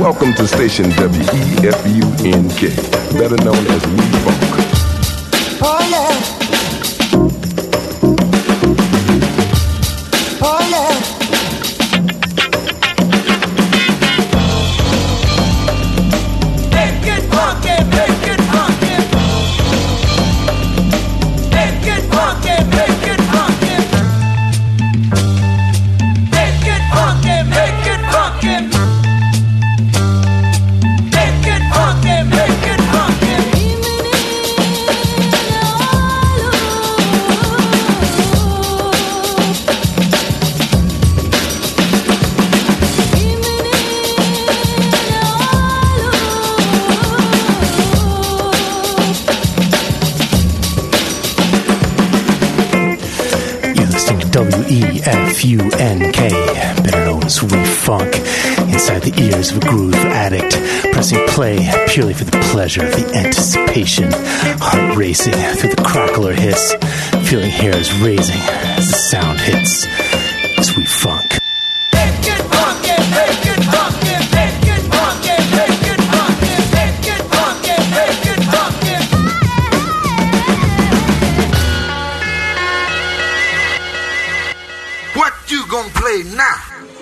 Welcome to station WEFUNK, better known as We Funk. Oh yeah. Oh yeah. Make it funky, make it funky. Make it funky, make it funky. Make it funky, make it funky. Make it funky, make it funky. WEFUNK, better known as We Funk, inside the ears of a groove addict, pressing play purely for the pleasure of the anticipation, heart racing through the crackle or hiss, feeling hairs raising as the sound hits. It's We Funk. Make it funky, make it funky, make it funky, make it funky, make it funky, make it funky. What you gonna play now?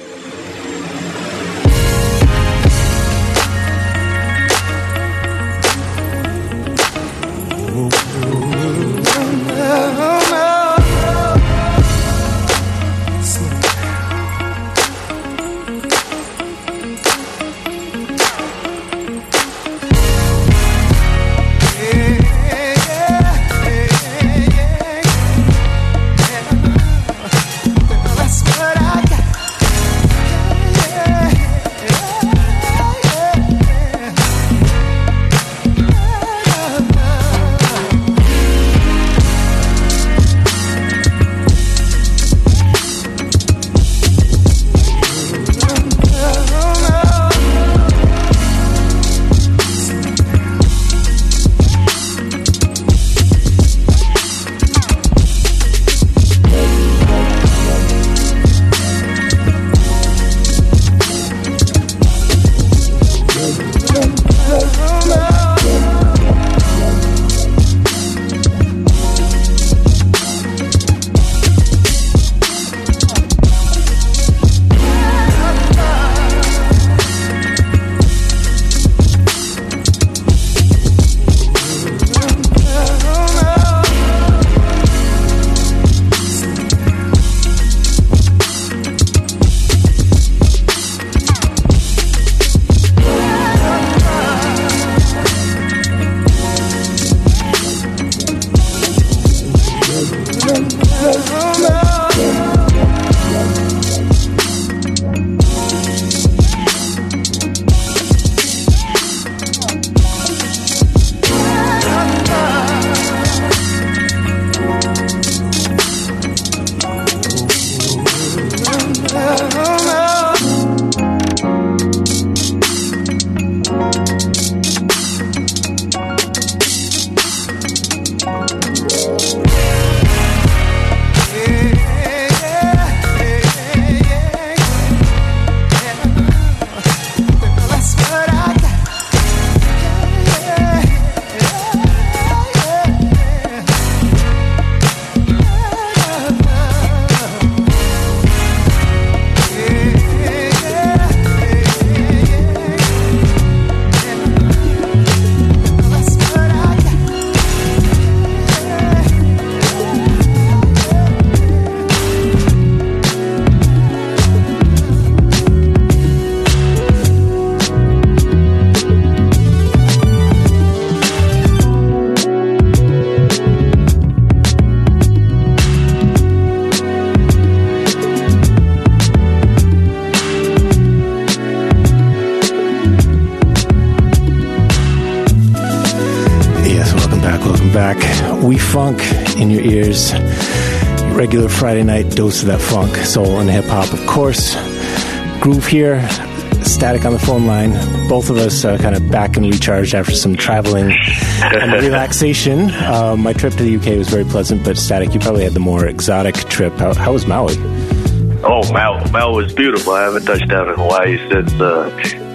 We Funk in your ears. Your regular Friday night dose of that funk, soul, and hip-hop, of course. Groove here, Static on the phone line. Both of us kind of back and recharged after some traveling and relaxation. My trip to the UK was very pleasant, but Static, you probably had the more exotic trip. How was Maui? Oh, Maui was beautiful. I haven't touched down in Hawaii since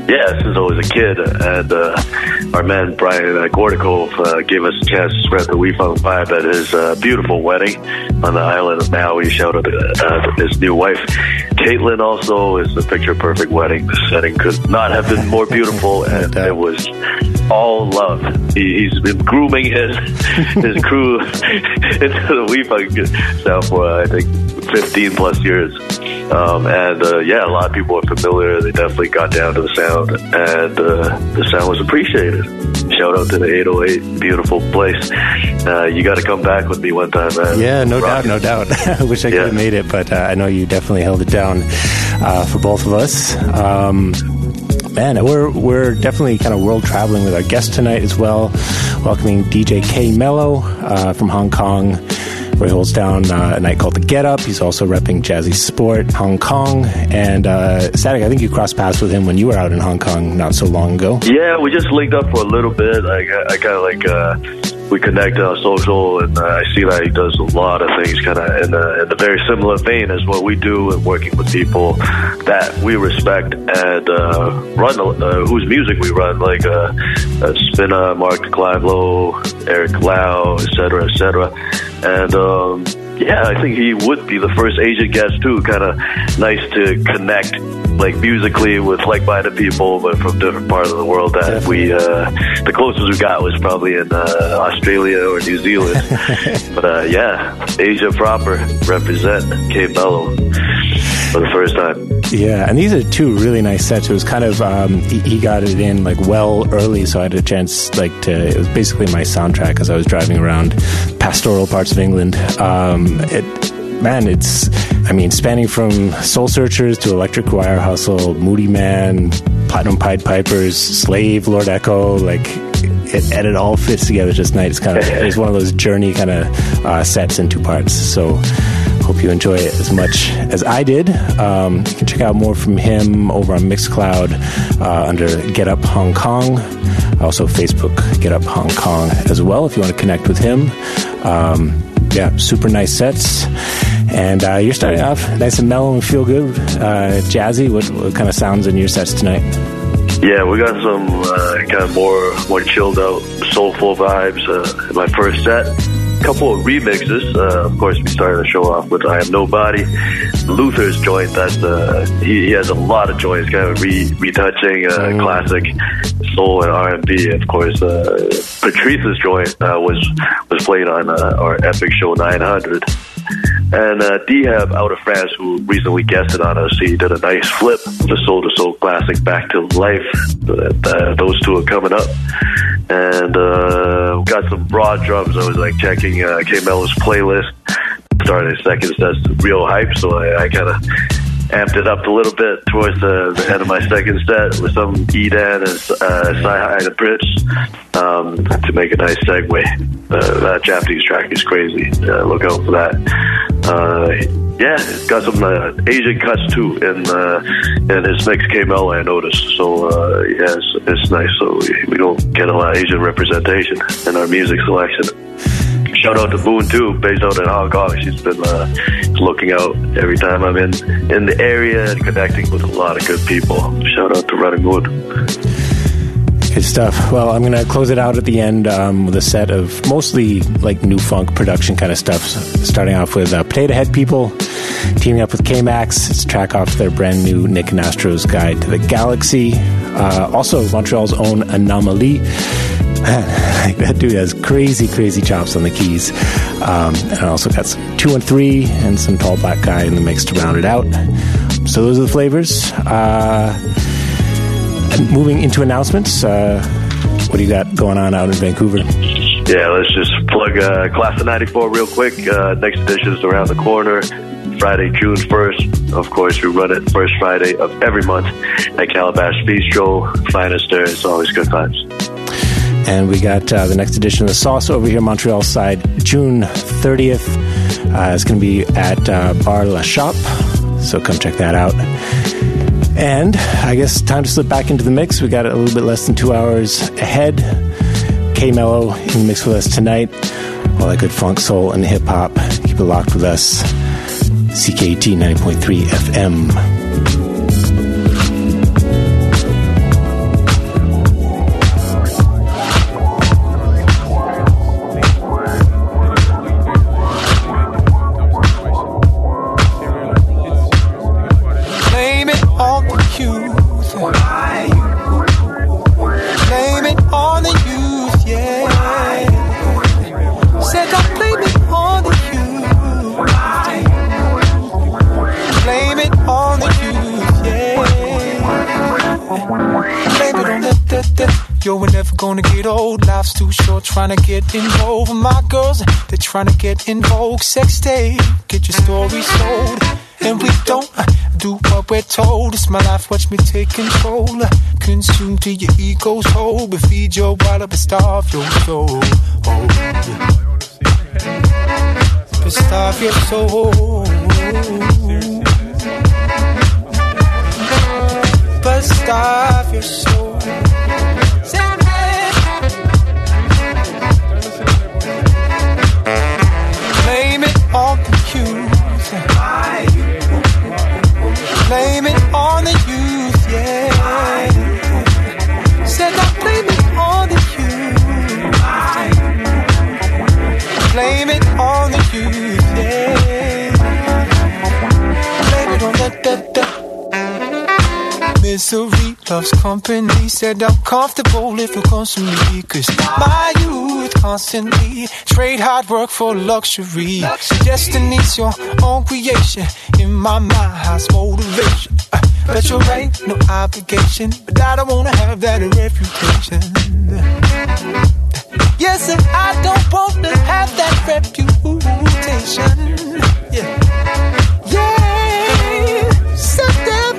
Yeah, since I was a kid, and our man Brian Gordakov gave us a chance to spread the We Funk vibe at his beautiful wedding on the island of Maui. Shout out to his new wife, Caitlin. Also, is a picture-perfect wedding. The setting could not have been more beautiful, and it was all love. He's been grooming his crew into the We Funk sound for I think 15 plus years. Yeah, a lot of people are familiar. They definitely got down to the sound, and the sound was appreciated. Shout out to the 808, beautiful place. You got to come back with me one time, man. Yeah, no doubt. I wish I could have made it, but I know you definitely held it down for both of us. Man, we're definitely kind of world traveling with our guest tonight as well. Welcoming DJ K Mello from Hong Kong, where he holds down a night called The Get Up. He's also repping Jazzy Sport, Hong Kong. And Static, I think you crossed paths with him when you were out in Hong Kong not so long ago. Yeah, we just linked up for a little bit. I kind of we connected on social, and I see that he does a lot of things kind of in a very similar vein as what we do, and working with people that we respect and run, whose music we run, like Spinna, Mark Clive-Low, Eric Lau, etc., etc. And yeah, I think he would be the first Asian guest too. Kind of nice to connect, like musically, with like-minded people, but from different parts of the world. That we, the closest we got was probably in Australia or New Zealand. But yeah, Asia proper, represent K Mello for the first time. Yeah, and these are two really nice sets. It was kind of he got it in like well early, so I had a chance it was basically my soundtrack as I was driving around pastoral parts of England. It's spanning from Soul Searchers to Electric Wire Hustle, Moody Man, Platinum Pied Pipers, Slave, Lord Echo, it all fits together just nice. It's one of those journey kind of sets in two parts. So hope you enjoy it as much as I did. You can check out more from him over on Mixcloud under Get Up Hong Kong. Also Facebook Get Up Hong Kong as well if you want to connect with him. Yeah, super nice sets. And you're starting off nice and mellow and feel good. Jazzy, what kind of sounds in your sets tonight? Yeah, we got some kind of more chilled out, soulful vibes in my first set. A couple of remixes. Of course, we started the show off with I Am Nobody. Luther's joint, that's he has a lot of joints, kind of retouching classic soul and R&B. Of course, Patrice's joint was played on our epic show 900. And Dehab out of France, who recently guested on us, he did a nice flip of the Soul to Soul classic Back to Life. Those two are coming up. And we got some broad drums. I was checking K Mello's playlist. Started second set's real hype, so I kind of amped it up a little bit towards the end of my second set with some Edan and Sci-Hi and Prince to make a nice segue. That Japanese track is crazy. Look out for that. Yeah, it's got some Asian cuts too in his mix K Mello, I noticed. So yeah, it's nice. So we don't get a lot of Asian representation in our music selection. Shout out to Boone too, based out in Hong Kong. She's been looking out every time I'm in the area and connecting with a lot of good people. Shout out to Running Wood. Good stuff. Well, I'm going to close it out at the end with a set of mostly new funk production kind of stuff. Starting off with Potato Head People, teaming up with K-Max. It's a track off their brand new Nick and Astro's Guide to the Galaxy. Also, Montreal's own Anomaly. Man, that dude has crazy chops on the keys. And I also got some 213 and some Tall Black Guy in the mix to round it out. So those are the flavors. And moving into announcements, what do you got going on out in Vancouver? Yeah, let's just plug Class of 94 real quick. Next edition is around the corner. Friday, June 1st. Of course, we run it first Friday of every month at Calabash Bistro. Finest there. It's always good times. And we got the next edition of The Sauce over here, Montreal side, June 30th. It's going to be at Bar La Shop, so come check that out. And I guess time to slip back into the mix. We got a little bit less than 2 hours ahead. K Mello in the mix with us tonight. All that good funk, soul, and hip-hop. Keep it locked with us. CKT 90.3 FM. Baby, don't let that. Yo, we're never gonna get old. Life's too short trying to get involved. My girls, they're trying to get in vogue. Sex tape, get your story sold. And we don't do what we're told. It's my life, watch me take control. Consume till your ego's whole. But feed your wallet, but starve your soul. But starve your soul. But starve your soul. Blame it on the youth. Blame it on the youth, yeah. Said I blame it on the youth. Blame it on the youth, yeah. Blame it on that. Misery loves company. Said I'm comfortable if it comes to me. Cause my youth constantly trade hard work for luxury. Destiny's your own creation. In my mind, high's motivation. But you're right, no obligation. But I don't wanna have that reputation. Yes, and I don't wanna have that reputation. Yeah. Yeah. So damn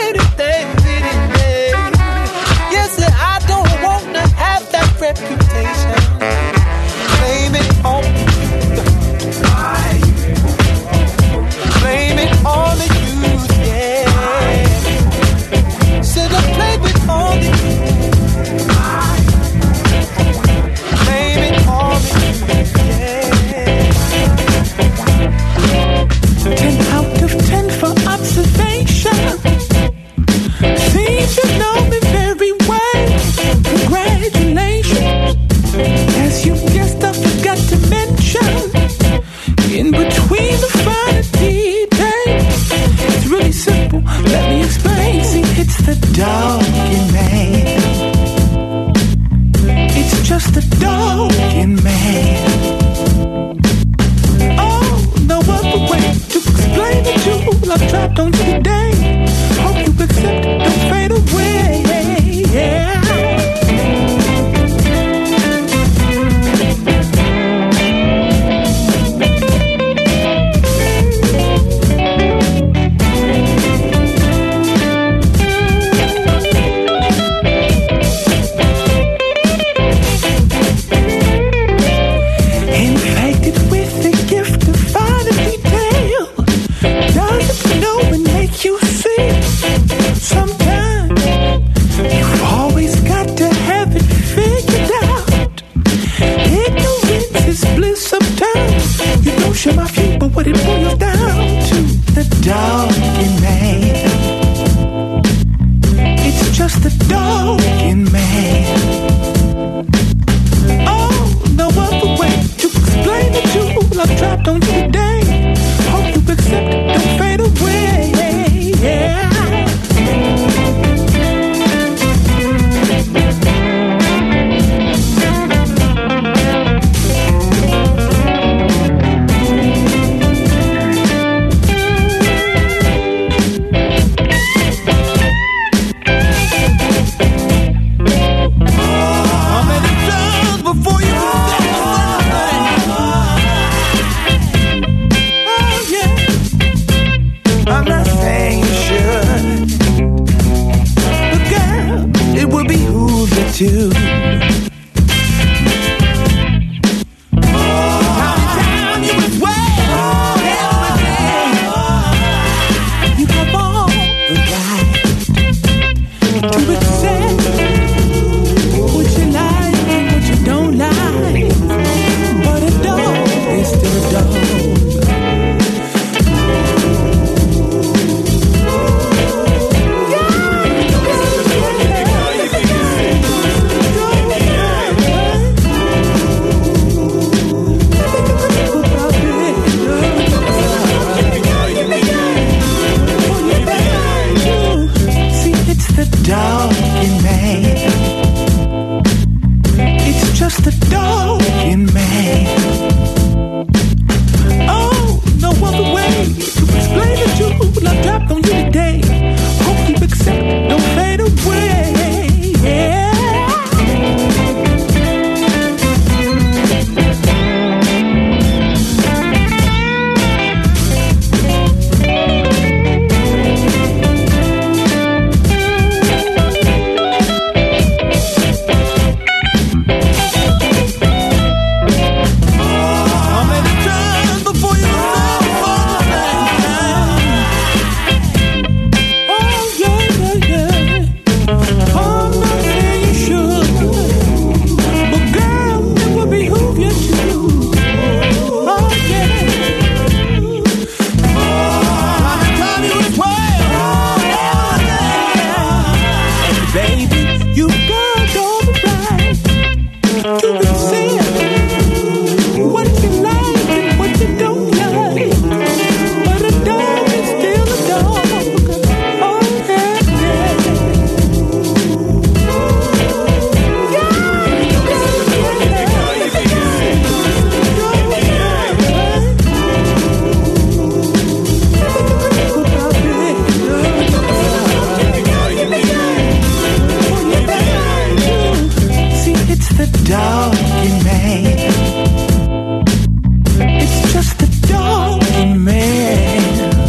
yes, I don't wanna have that reputation. Blame it on blame it on the youth, yeah. Said I blame it on the youth. Blame it on the youth, yeah. 10 out of 10 for observation. Seems you know me very well. Congratulations. As you guessed, I forgot to mention, in between the finer details, it's really simple. Let me explain. See, it's the dog in me. It's just the dog in me. Oh, no other way to explain it to you. I've dropped on you today. Hope you accept it, don't fade away. Yeah. Infected with the gift of finer detail. Doesn't know and make you see. Sometimes you've always got to have it figured out. Ignorance is bliss sometimes. You don't share my view, but what it boils down to, the dog in me. It's just the dog in me. Oh, no other way to explain it to you. I've dropped on you today. Hope you accept it, don't fade away. Yeah. To You got all the right to resist what you like and what you don't like. But a dog is still a dog. Oh, yeah, yeah. The dog in me. It's just the dog in me.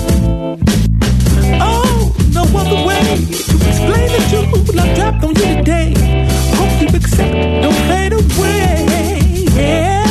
Oh, no other way to explain it to you. I dropped on you today. Hope you accept it, don't fade away. Yeah.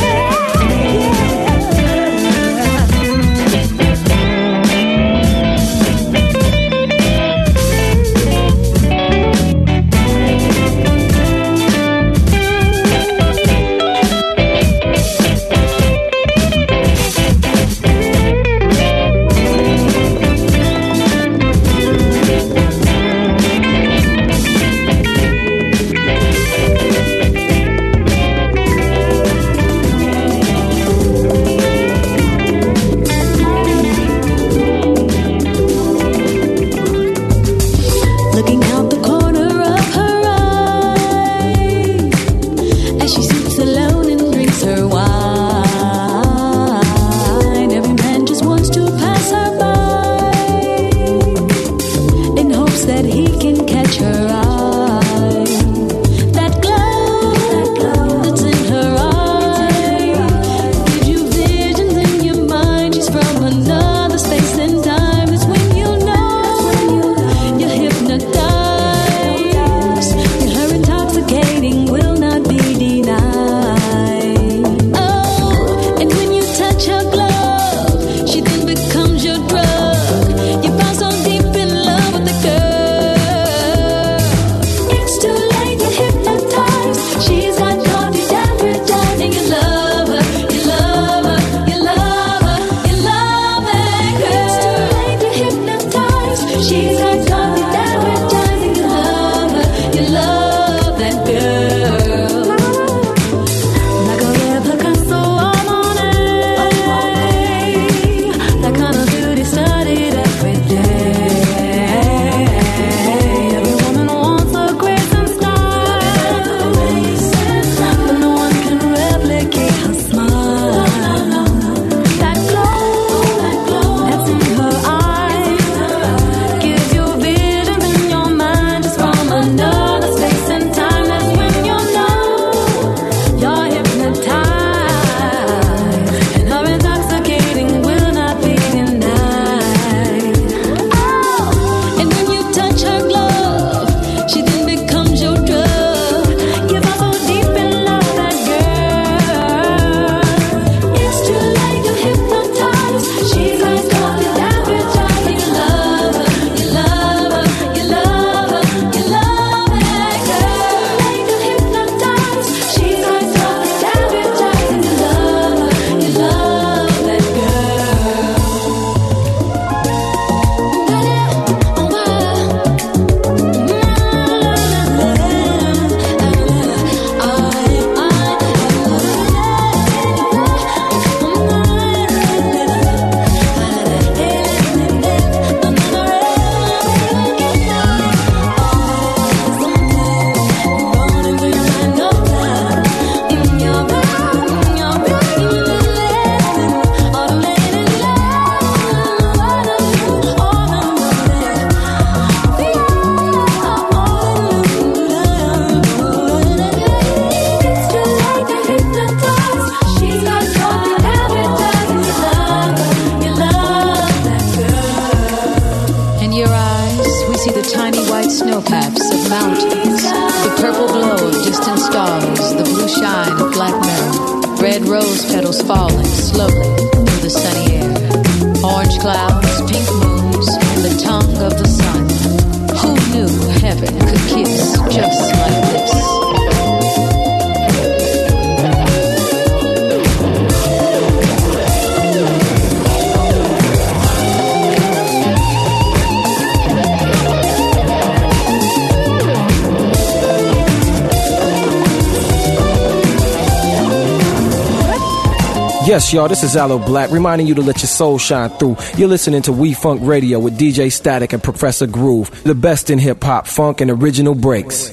Red rose petals falling slowly through the sunny air. Orange clouds, pink moons, and the tongue of the sun. Who knew heaven could kiss just like this? Yes, y'all, this is Aloe Black, reminding you to let your soul shine through. You're listening to We Funk Radio with DJ Static and Professor Groove, the best in hip-hop, funk, and original breaks.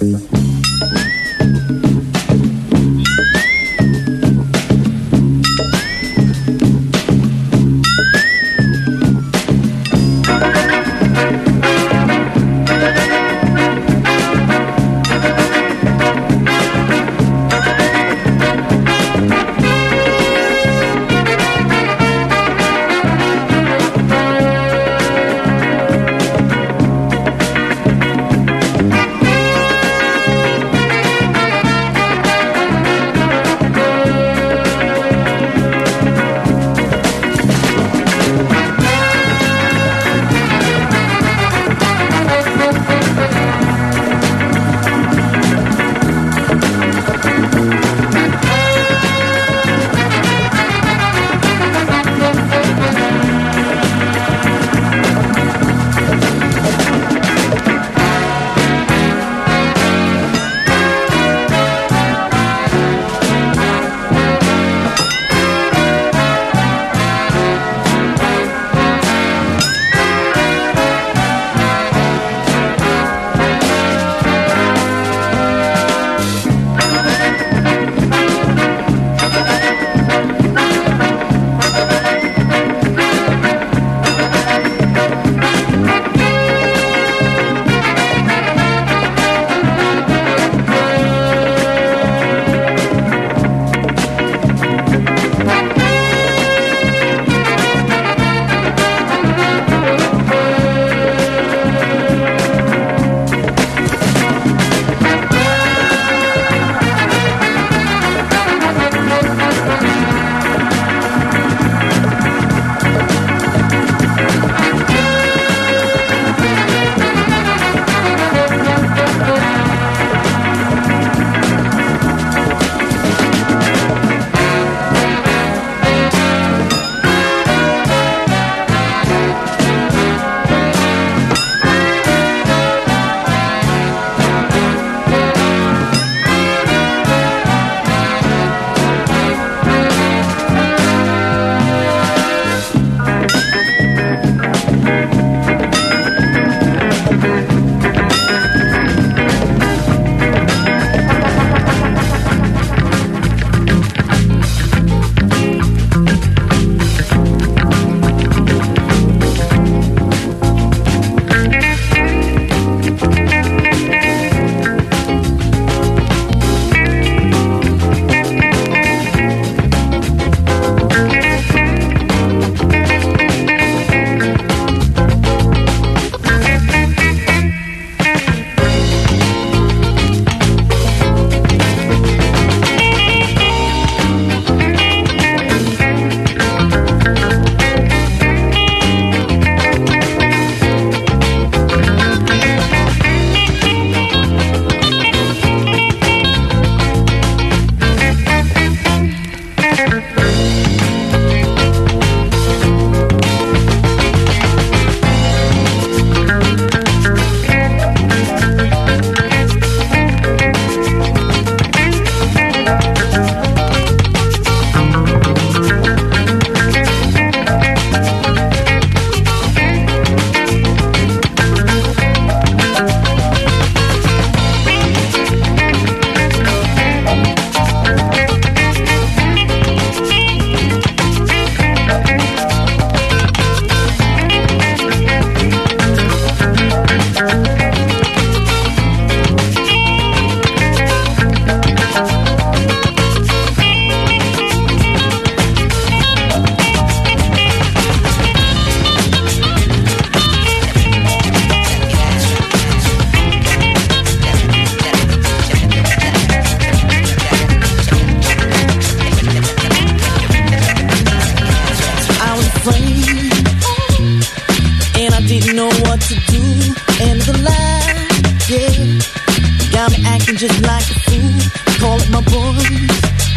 Just like a fool, call it my boys.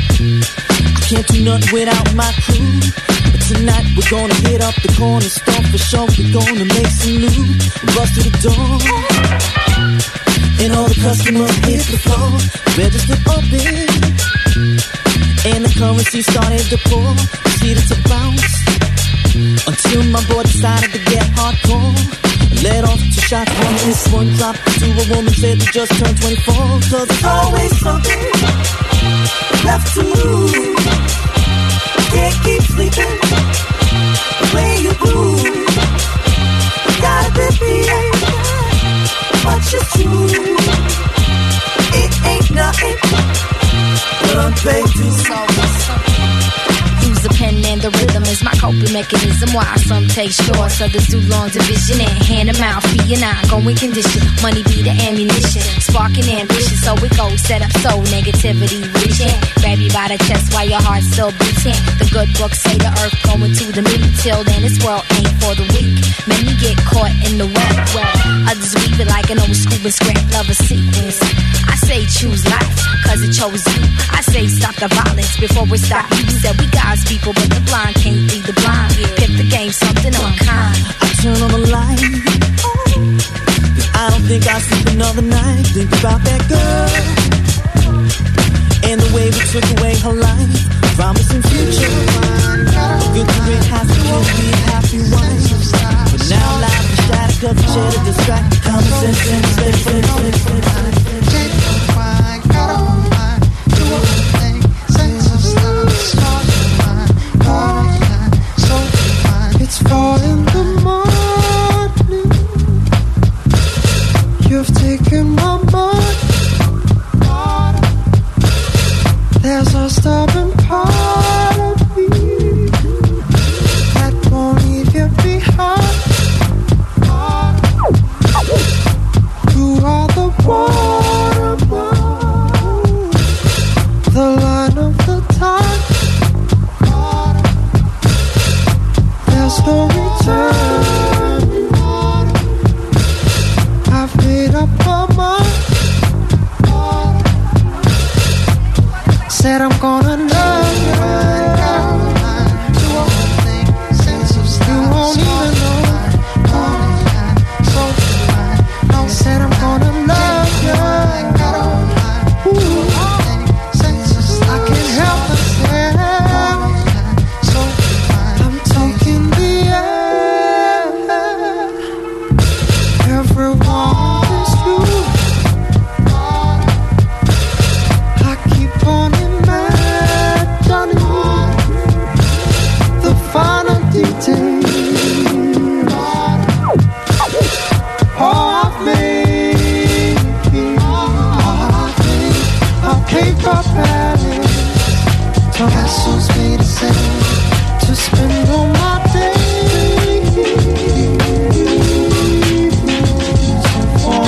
I can't do nothing without my crew. But tonight we're gonna hit up the corner store for sure. We're gonna make some loot, bust to the door, and all the customers hit the floor. Register open, And the currency started to pour, proceeded to bounce, until my boy decided to get hardcore. Let off 2 shots, one miss, one drop to a woman said they just turned 24. Cause there's always something left to lose. Can't keep sleeping the way you do. Gotta be much is true. It ain't nothing but unpaid dues. Use the pen and the rhythm is my coping mechanism. Why some take shorts, others do long division and hand them out. Fee and I going condition. Money be the ammunition, sparking ambition. So it goes, set up so negativity reaching. Grab you by the chest while your heart still beating. The good books say the earth going to the meat. Till then this world ain't for the weak. Many get caught in the web. Others weep it like an old scuba scrap lover sequence. I say choose life, cause it chose you. I say stop the violence before it stop you. Said we God's people, but the blind can't lead the blind. Pip the game, something unkind. I turn on the light, I don't think I'll sleep another night. Think about that girl and the way we took away her life. Promising future, good career, happy kids, be a happy wife. But now life is shattered cause we share to distract. Common sense and respect. It's 4 in the morning. You've taken my money. There's a stubborn part of me that won't leave you behind. You are the watermark, the line of the tide. There's no return. I've made up my mind. Said I'm gonna love you. You won't even know. Said I'm gonna love you. Ooh. I can't help myself. I'm taking the air. Everyone is you. I keep on imagining the final details. I've made I'll paper palace. The vessels made a sail to spend all my days so far.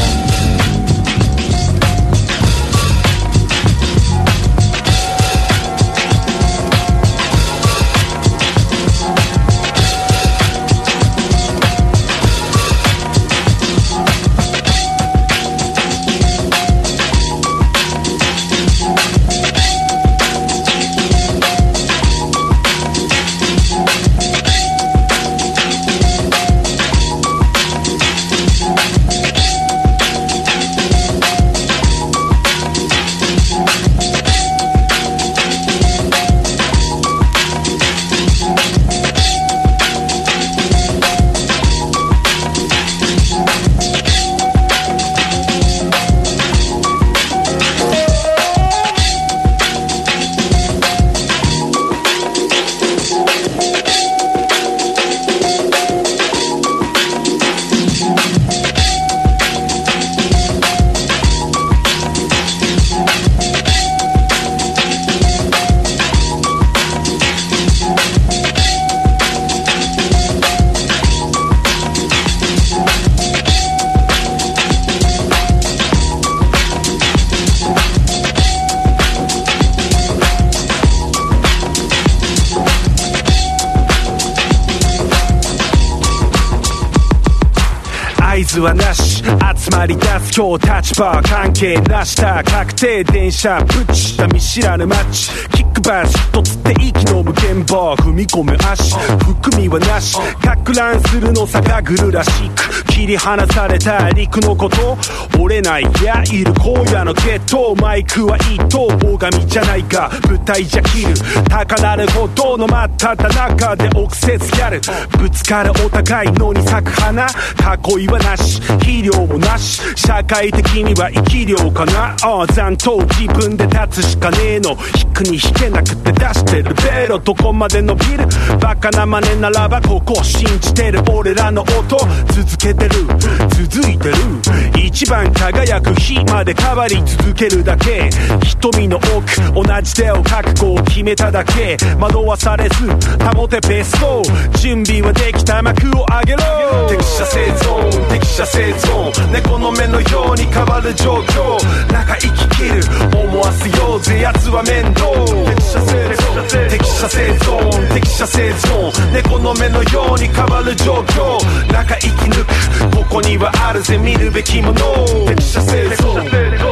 合図はなし、 集まり出す今日立場関係なした確定電車ぶっした見知らぬ街キックバス一つって息のむ現場踏み込む足含みはなしかく乱するのさがぐるらしく切り離された陸のこと折れないいやいる荒野のゲットマイクは一等拝みじゃないが舞台じゃ切る高鳴るほどの真っ只中で臆せずやるぶつかるお互いのに咲く花囲いはなし肥料もなし社会的には生き量かな残党自分で立つしかねえの引くに引けなくて出してるベロどこまで伸びるバカな真似ならばここ信じてる俺らの音続けてる続いてる一番輝く日まで変わり続けるだけ瞳の奥同じ手を覚悟を決めただけ惑わされず保てベスト準備はできた幕を上げろ適者生存適者生存猫の目のように変わる状況中生き切る思わせようぜ奴は面倒適者生存適者生存適者生存猫の目のように変わる状況中生き抜くここにはあるぜ見るべきもの適者生存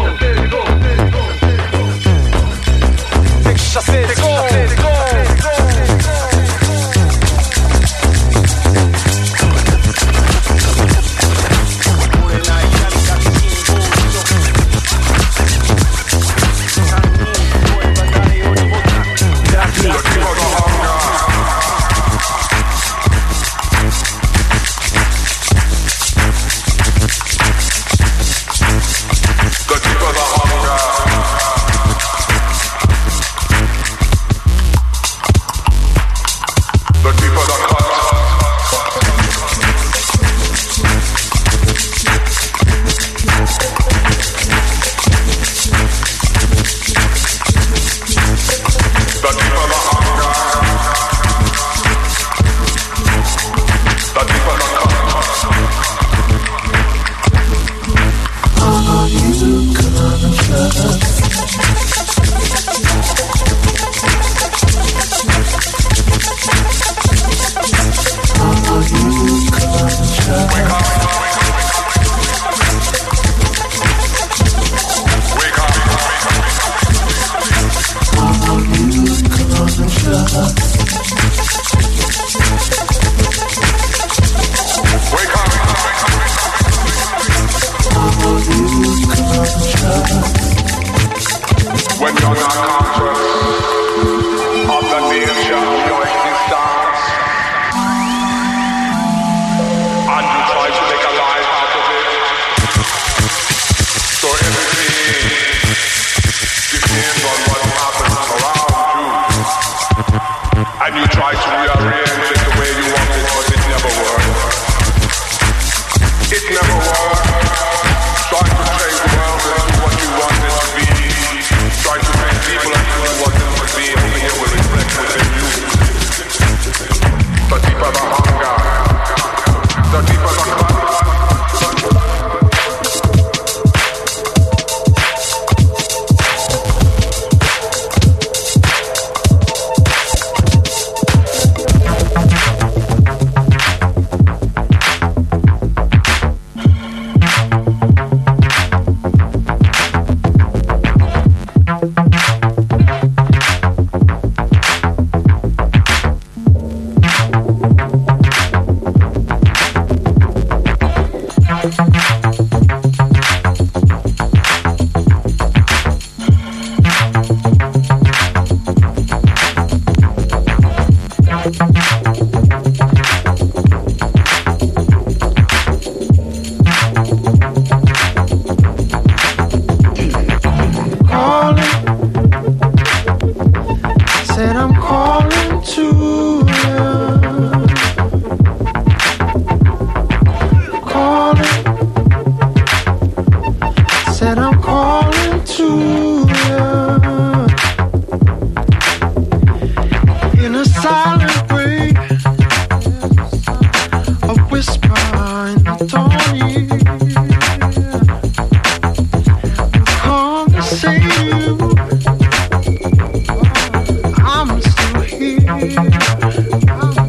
適者生存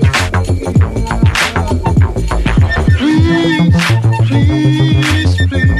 Please, please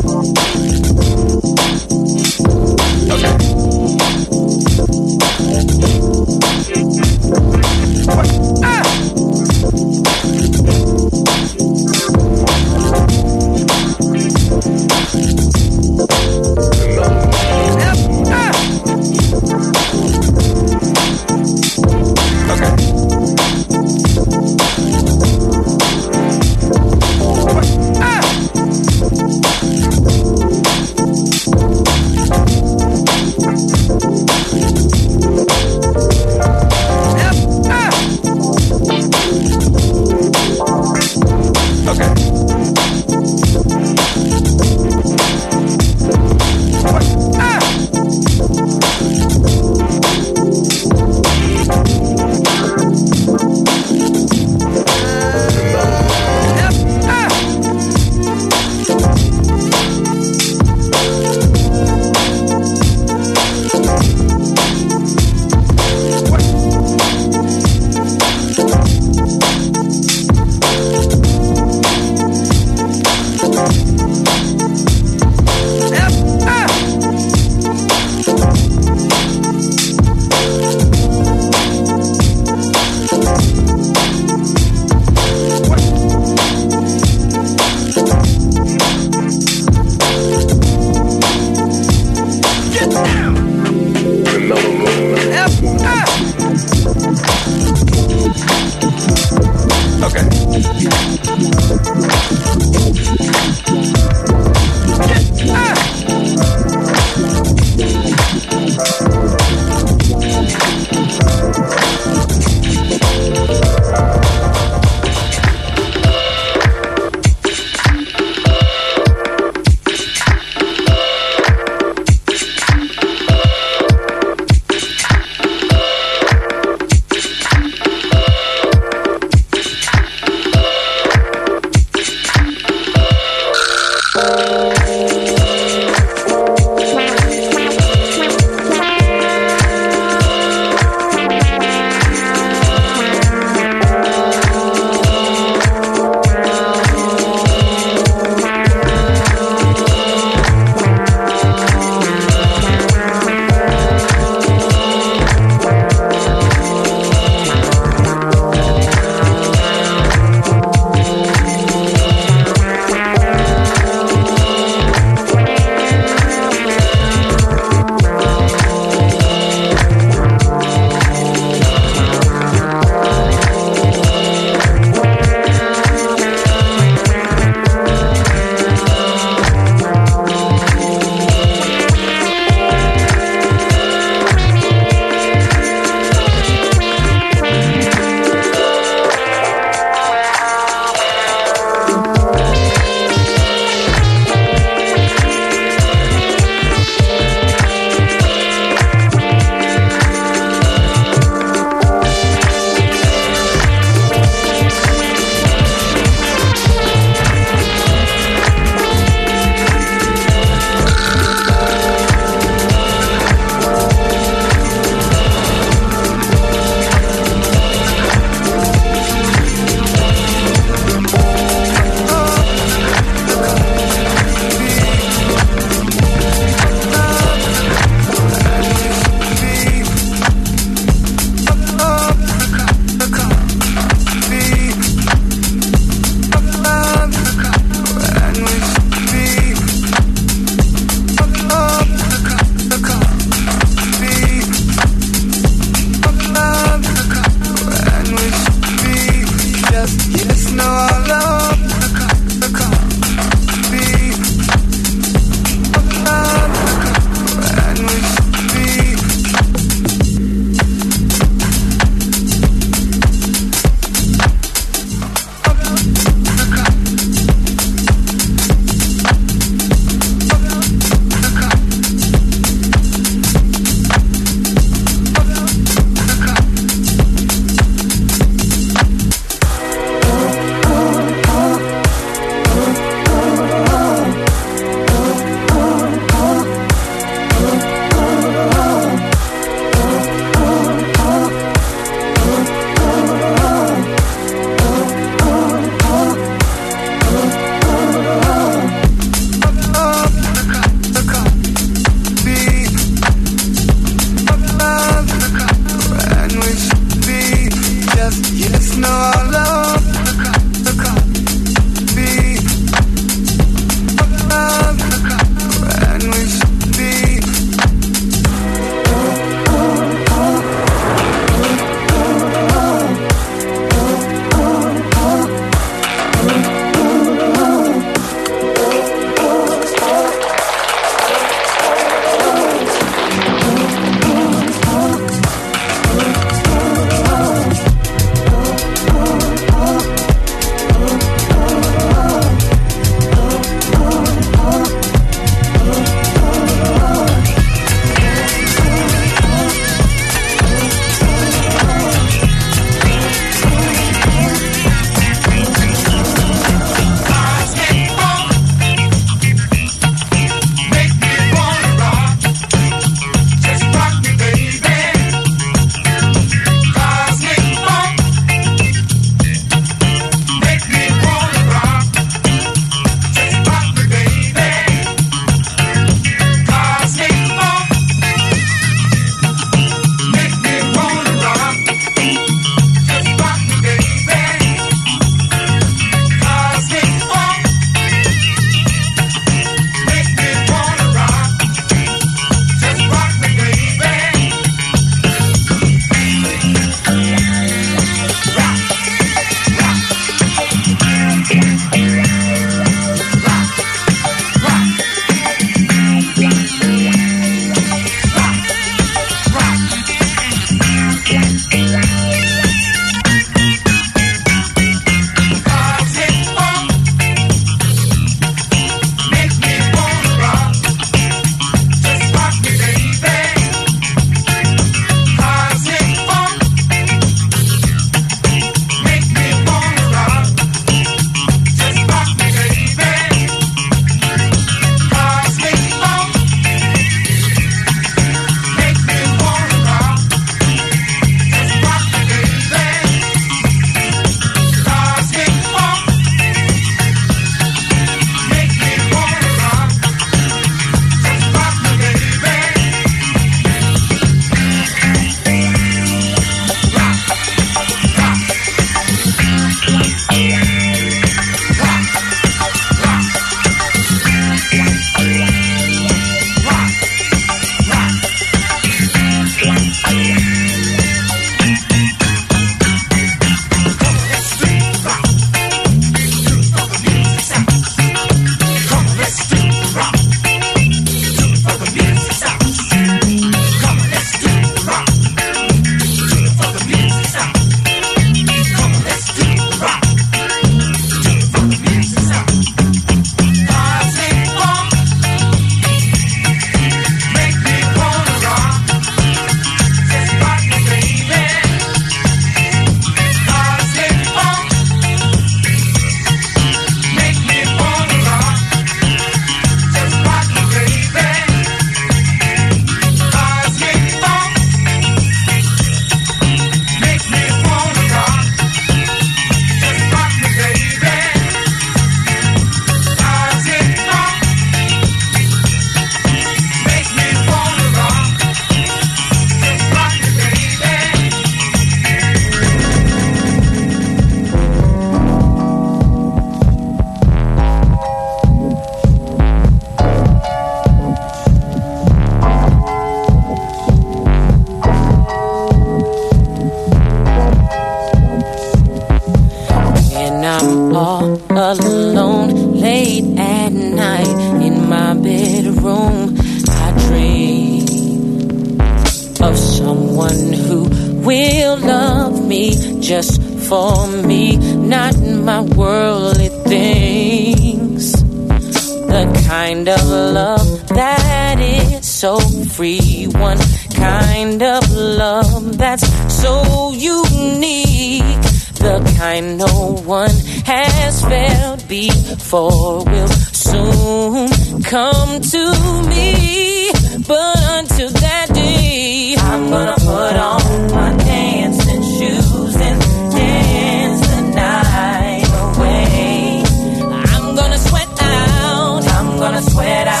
alone late at night in my bedroom. I dream of someone who will love me just for me, not my worldly things. The kind of love that is so free, one kind of love that's so unique. The kind no one has felt before will soon come to me. But until that day, I'm gonna put on my dancing shoes and dance the night away. I'm gonna sweat out, I'm gonna sweat out.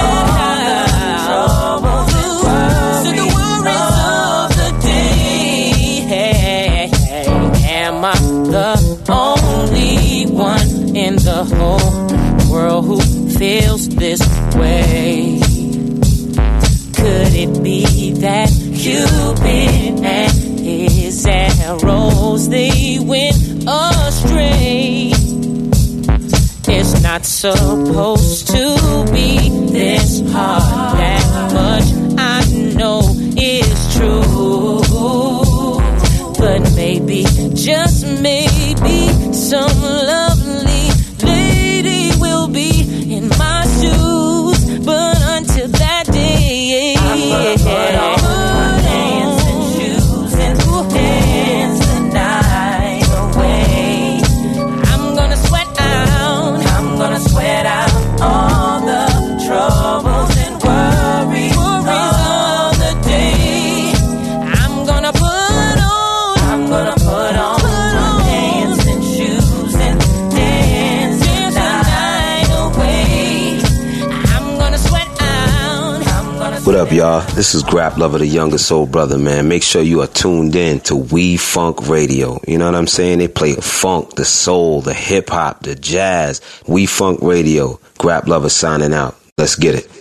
In the whole world who feels this way. Could it be that Cupid and his arrows, they went astray? It's not supposed to be this hard. That much I know is true. But maybe, just maybe, some lovely lady will be in my shoes. But until that day, I'm gonna put on my dancing shoes and dance the night away. I'm gonna sweat out, I'm gonna sweat out all the troubles and worries of the day. I'm gonna put on my dancing shoes and dance the night away. I'm gonna sweat out, I'm gonna What up, y'all? This is Grap Lover, the younger soul brother, man. Make sure you are tuned in to We Funk Radio. You know what I'm saying? They play the funk, the soul, the hip hop, the jazz. We Funk Radio. Grap Lover signing out. Let's get it.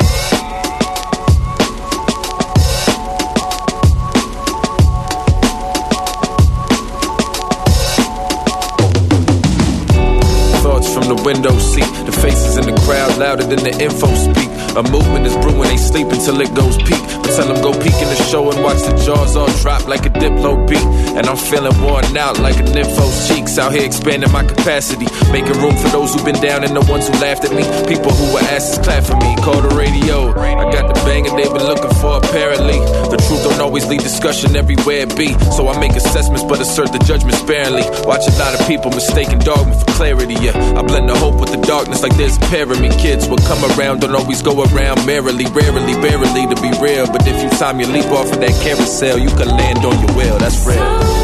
From the window seat, the faces in the crowd louder than the info speak. A movement is brewing, they sleep until it goes peak. But tell them go peek in the show and watch the jaws all drop like a Diplo beat. And I'm feeling worn out like a nympho's cheeks. Out here expanding my capacity, making room for those who've been down and the ones who laughed at me. People who were asses clap for me, call the radio. I got the bang and they've been looking for apparently. The truth don't always lead discussion everywhere it be. So I make assessments but assert the judgment sparingly. Watch a lot of people mistaking dogma for clarity, yeah. I blend the hope with the darkness like there's a pair of me. Kids will come around, don't always go around merrily, rarely, barely to be real. But if you time your leap off of that carousel, you can land on your wheel, that's real.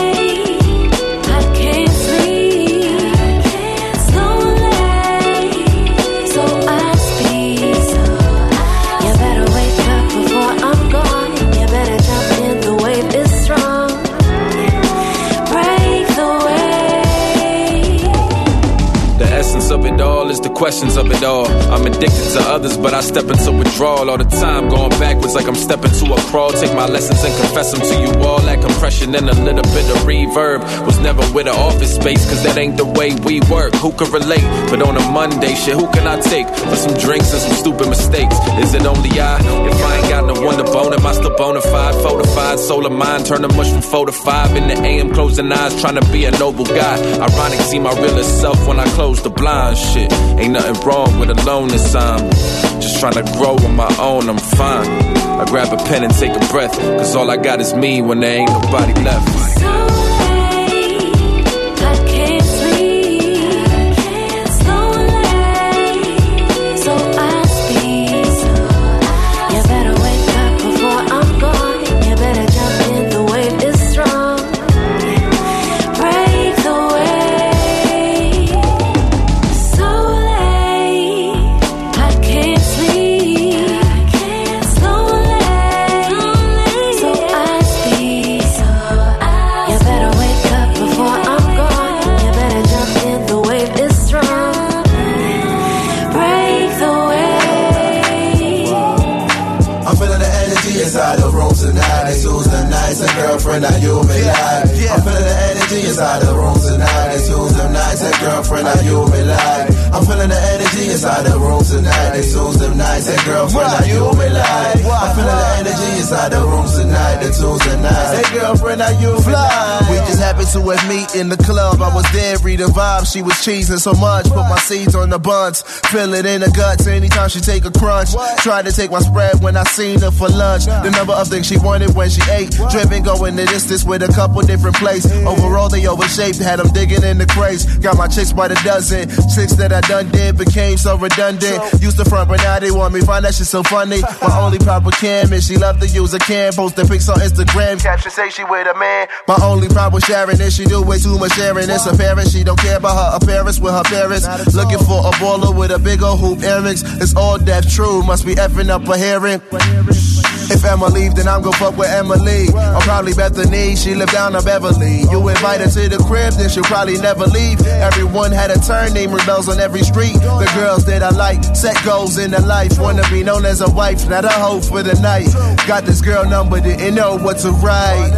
Of it all is the questions of it all. I'm addicted to others, but I step into withdrawal all the time, going backwards like I'm stepping to a crawl. Take my lessons and confess them to you all. That compression and a little bit of reverb was never with an office space, cause that ain't the way we work. Who can relate? But on a Monday, shit, who can I take for some drinks and some stupid mistakes? Is it only I? If I ain't got no one to bone, am I still bona fide? Fortified soul of mine, turn the mush from 4 to 5 in the AM, closing eyes, trying to be a noble guy. Ironic, see my realest self when I close the blind. Shit, ain't nothing wrong with aloneness. I'm just trying to grow on my own, I'm fine. I grab a pen and take a breath, cause all I got is me when there ain't nobody left. Inside the room tonight, it's Tuesday nights, and girlfriend, now you may lie. I'm feeling the energy energy inside the room tonight. It's Tuesday nights and girlfriend, now you me like. I'm feeling the energy inside the room tonight. It's Tuesday nights and girlfriend, now you me like. I'm feeling the energy inside the room tonight. It's Tuesday nights. Hey girlfriend, now you me like. We just happened to have meet in the club. I was there, reading vibes. She was cheesing so much, put my seeds on the buns. Feel it in the guts anytime she take a crunch. Tried to take my spread when I seen her for lunch. The number of things she wanted when she ate. Driven going the distance with a couple different places. Overall they overshaped, had them digging in the crates. Got my chicks by the dozen. Chicks that I done did became so redundant. Used to front but now they want me, find that shit so funny. My only proper cam is she love to use a cam. Post the pics on Instagram, caption say she with a man. My only problem sharing is she do way too much sharing. It's apparent she don't care about her appearance with her parents. Looking for a baller with a big old hoop earrings. It's all that true, must be effing up a hearing. If Emma leave, then I'm gon' fuck with Emily. Or probably Bethany, she live down on Beverly. You invite her to the crib, then she'll probably never leave. Everyone had a turn, name rebels on every street. The girls that I like, set goals in their life. Wanna be known as a wife, not a hoe for the night. Got this girl number, didn't know what to write.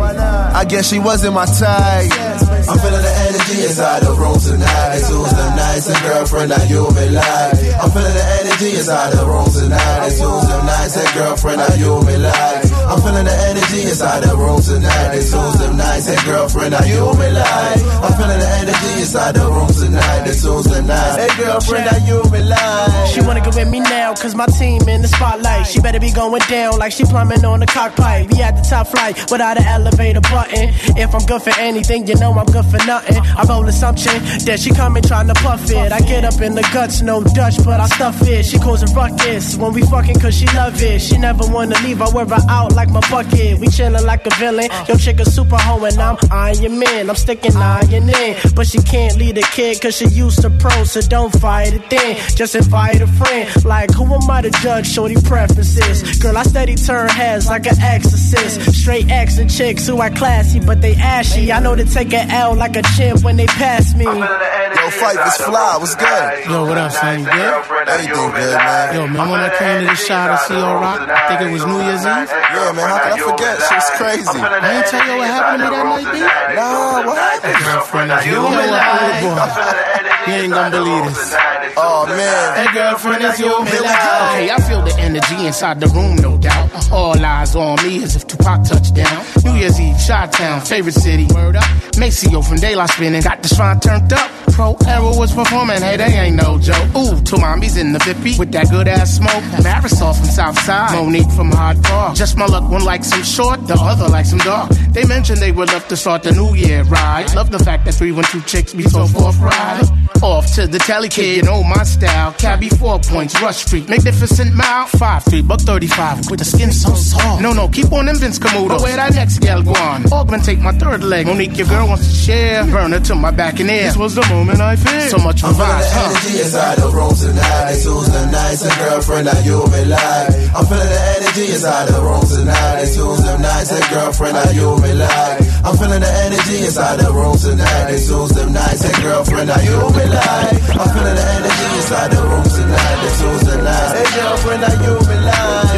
I guess she wasn't my type. I'm feeling the energy inside the room tonight. It's Tuesday nights and girlfriend, now you me like. I'm feeling the energy inside the room tonight. It's Tuesday nights and girlfriend, now you me like. I'm feeling the energy inside the room tonight. It's Tuesday nights and girlfriend, now you me like. I'm feeling the energy inside the room tonight. It's Tuesday nights. Hey girlfriend, now you me like. She wanna go with me now, cause my team in the spotlight. She better be going down like she plumbing on the cockpipe. We at the top flight without an elevator button. If I'm good for anything, you know I'm good for nothing. I roll assumption that she coming trying to puff it. I get up in the guts, no Dutch, but I stuff it. She calls a ruckus when we fucking cause she love it. She never wanna leave, I wear her out like my bucket. We chillin' like a villain. Yo, chick a super hoe and I'm Iron Man. I'm sticking iron in, but she can't lead a kid cause she used to pro, so don't fight it then. Just invite a friend. Like who am I to judge shorty preferences? Girl, I steady turn heads like an exorcist. Straight X and chicks who are classy, but they ashy. I know to take an L like a chimp when they pass me. Yo, Fight was fly, what's good? Yo, what up, son? You good? Everything good, man. Yo, man, when I came to the shot of CO Rock, I think it was New Year's Eve. Yeah, man, how can I forget? Shit's crazy. I ain't tell you what happened to me that night, B? Nah, what happened? Girlfriend, you know what, boy. You ain't gonna believe this. Oh, man. Hey, girlfriend, it's you. Okay, I feel the energy inside the room, no doubt. All eyes on me as if Tupac touched down. New Year's Eve, Chi-Town, favorite city. Word up. Maceo from Daylight spinning, got the shrine turned up. Pro Era was performing, hey, they ain't no joke. Ooh, two mommies in the Vippy with that good ass smoke. Marisol from Southside, Monique from Hardcore. Just my luck, one like some short, the other like some dark. They mentioned they would love to start the new year right. Love the fact that 312 chicks be so forthright. Off to the telly kid, you know my style. Cabby 4 points, Rush Street, Magnificent Mile. 5'3", $135 with the skin so soft. No, keep on them Vince Camuto. But where that next gal gone? Augmentate my third leg. Monique, your girl wants to share. Burn her to my back and ear. This was the moment I feel. So much for vibes, huh? Energy inside the room tonight. It's Tuesday nights and girlfriend, now you me like. I'm feeling the energy inside the room tonight. It's Tuesday nights and girlfriend, now you me like. I'm feeling the energy inside the room tonight. It's Tuesday nights and girlfriend, now you me like. I'm feeling the energy inside the room tonight. It's Tuesday nights. Hey girlfriend, now you me like.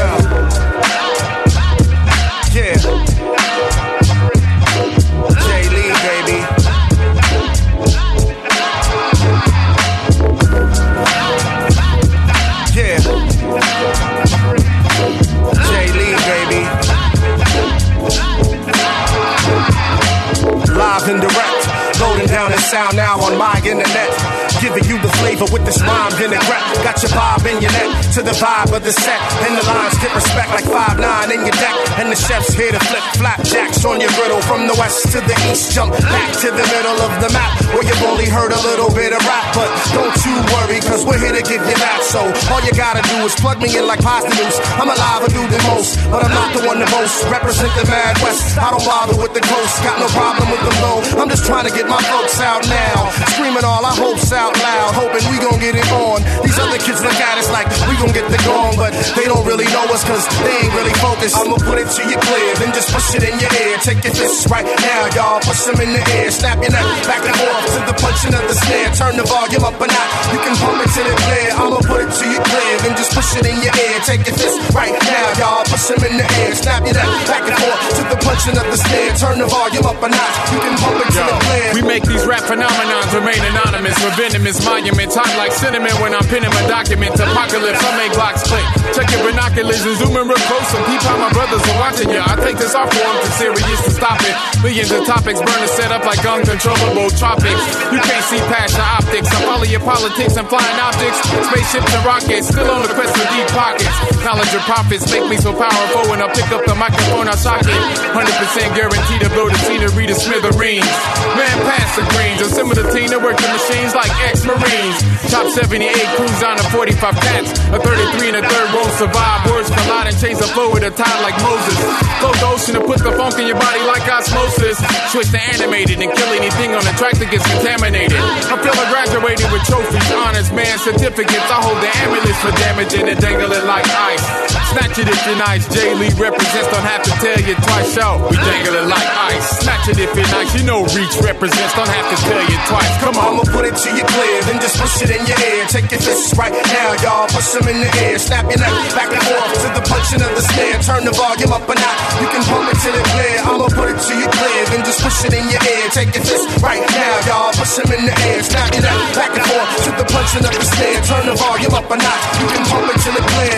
Yeah. Jay Lee, baby. Yeah. Jay Lee, baby. Live and direct. Loading down the sound now on my internet. Giving you the flavor with this rhyme vinaigrette. Got your vibe in your neck to the vibe of the set. And the lines get respect like 5'9" in your deck. And the chef's here to flip flapjacks on your griddle. From the west to the east, jump back to the middle of the map. Where you've only heard a little bit of rap. But don't you worry, cause we're here to give you that. So all you gotta do is plug me in like Pasta News. I'm alive and do the most, but I'm not the one to boast. Represent the Mad West, I don't bother with the coast. Got no problem with them though, I'm just trying to get my folks out now. Screaming all our hopes out loud, hoping we gon' get it on. These other kids look at us like we gon' get the gong, but they don't really know us cause they ain't really focused. I'ma put it to you clear, then just push it in your ear. Take your fists right now, y'all, push them in the air. Snap your neck, back and forth to the punching of the snare. Turn the volume up a notch, you can pump it till it clear. I'ma put it to you clear, then just push it in your ear. Take your fists right now, y'all, push them in the air. Snap your neck, back and forth to the punching of the snare. Turn the volume up a notch, you can pump it till phenomenons remain anonymous with venomous monuments. Hot like cinnamon when I'm pinning my documents. Apocalypse, I make blocks click. Check your binoculars and zoom in real close and peep how my brothers are watching ya. I take this off for them too serious to stop it. Millions of topics burn a set up like uncontrollable tropics. You can't see past your optics. I follow your politics and flying objects. Spaceships and rockets, still on the quest for deep pockets. Knowledge of profits make me so powerful when I pick up the microphone, I shock it. 100% guaranteed to blow the scenery to smithereens. Man past the greens, a similar team that work the machines like ex-marines. Top 78 cruise down to 45 cats. A 33 and a third won't survive. Words collide and change the flow with a tide like Moses. Flow the ocean to put the funk in your body like osmosis. Switch to animated and kill anything on the track that gets contaminated. I feel I graduated with trophies, honors, man, certificates. I hold the ambulance for damaging and dangle it like ice. Snatch it if you're nice. J. Lee represents, don't have to tell you twice. Shout, we dangle it like ice. Snatch it if you're nice. You know Reach represents, don't have to tell you twice. Come on. I'ma put it to you clear, then just push it in your ear. Take your fists right now, y'all. Push them in the air. Snap your neck back and forth to the punching of the snare. Turn the volume up a notch. You can pump it till it clear. I'ma put it to you clear, then just push it in your ear. Take your fists right now, y'all. Push them in the air. Snap your neck back and forth to the punching of the snare. Turn the volume up a notch. You can pump it till it clear.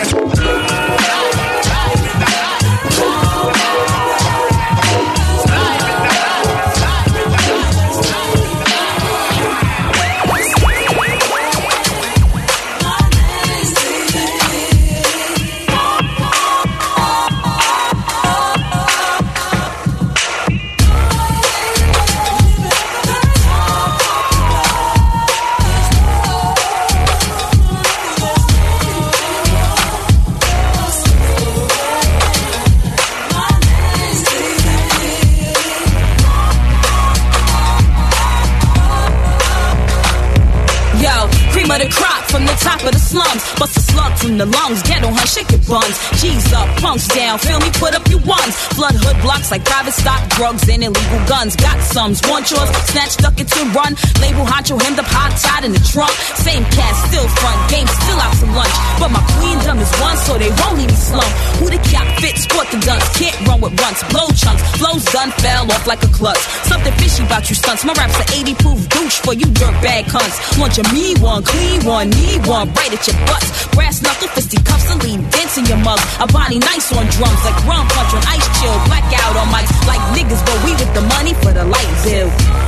Of the crop from the top of the slums. Bust a slug from the lungs. Get on her, shake your buns. G's up, punks down. Feel me, put up your ones. Flood hood blocks like private stock, drugs and illegal guns. Got sums, want yours, snatch, duck it to run. Label honcho, hemmed up, hot tied in the trunk. Same cast, still front, game still out to lunch. But my queendom is one, so they won't leave me slump. Who the cap fit, sport the dunce. Can't run with runs, blow chunks. Flows done, fell off like a klutz. Something fishy about you stunts. My rap's an 80 proof douche for you dirtbag cunts. Want your me one, clean one, need one, right at your butts. Brass knuckle, fisty cuffs, and lean dents in your mug. A body nice on drums like rum punch on ice chill. Blackout on mics like niggas, but we with the money for the light bill.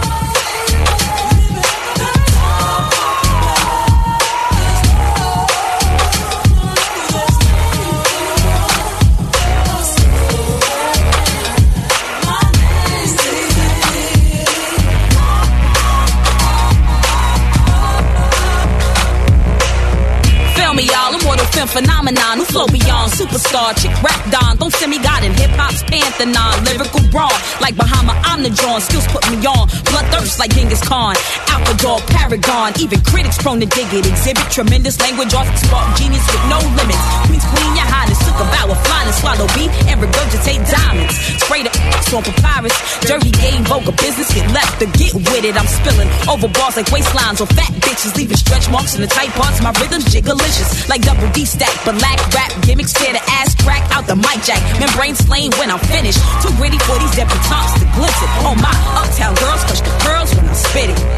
Phenomenon, who flow beyond superstar, chick rap don. Don't send me God in hip hop's pantheon. Lyrical brawn, like Bahama, I'm the John. Skills put me on, bloodthirst like Genghis Khan. Alpha dog, paragon, even critics prone to dig it. Exhibit tremendous language, off spark genius with no limits. Queen's queen, your highness, took a vow of flying and swallow beat and regurgitate diamonds. Spray the on papyrus, dirty game, vulgar business, get left to get with it. I'm spilling over bars like waistlines or fat bitches, leaving stretch marks in the tight parts. My rhythm's jiggalicious, like double D stack, but lack rap gimmicks, tear the ass crack out the mic jack. Membrane slain when I'm finished. Too gritty for these debutantes to glimpse it. On my uptown girls, touch the pearls when I spit it.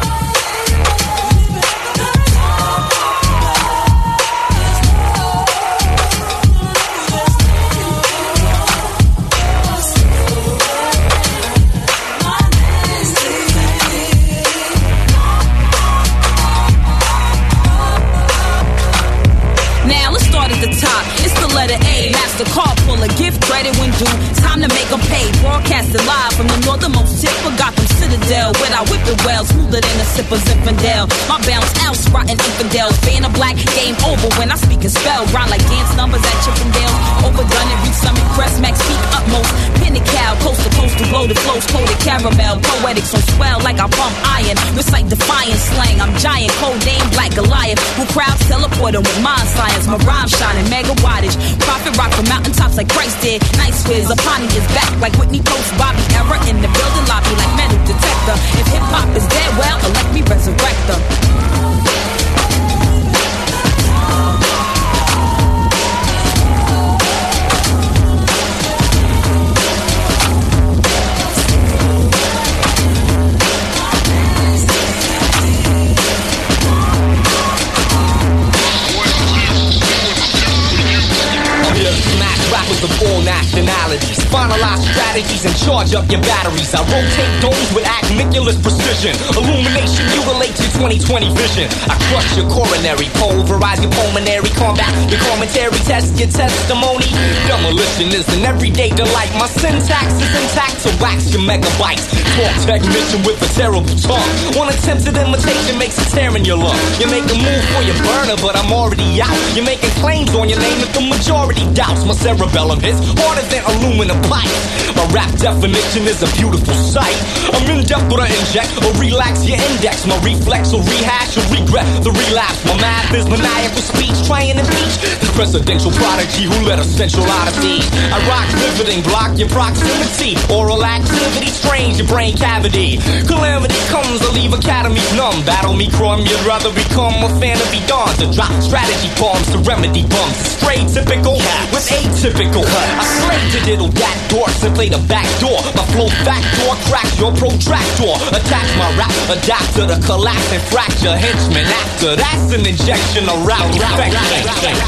Letter A, master car puller, gift credit when due. Time to make them pay. Broadcasted live from the northernmost tip of Gotham Citadel, where I whip it well, smoother than a sipper Zinfandel. My bounce out, rotten infidels. Fan of black, game over when I speak and spell. Grind like dance numbers at Chippendale. Overdone it, reach summit, crest, max peak utmost. Pin the cow, coast to coast, to blow the flows, coated caramel. Poetics on swell like I pump iron. Recite defiant slang. I'm giant, cold name, Black Goliath. Who crowds teleporting with mind science. My rhyme shining, mega wattage. Profit rock from mountaintops like Christ did. Nice whiz, Apani is back like Whitney Post, Bobby Era in the building lobby like metal detector. If hip hop is dead, well, elect me resurrector. charge up your batteries. I rotate domes with acmiculous precision. Illumination, you relate to 20/20 vision. I crush your coronary, pulverize your pulmonary, combat your commentary, test your testimony. Demolition is an everyday delight. My syntax is intact to wax your megabytes. Talk technician with a terrible tongue. One attempted imitation makes a tear in your lung. You make a move for your burner, but I'm already out. You're making claims on your name that the majority doubts. My cerebellum hits harder than aluminum pipes. My rap definition is a beautiful sight. I'm in depth with I inject or relax your index. My reflex will rehash or regret the relapse. My math is maniacal speech, trying to impeach the presidential prodigy who led a central odyssey. I rock riveting, block your proximity. Oral activity, strains your brain cavity. Calamity comes, I leave academies numb. Battle me crumb, you'd rather become a fan of be done. To drop strategy bombs to remedy bumps. Straight typical with atypical. I slay the diddle that dorks and play the back door. My flow backdoor cracks your protractor. Attack my rap, adapt to the collapse and fracture henchman. After that's an injection of route infection.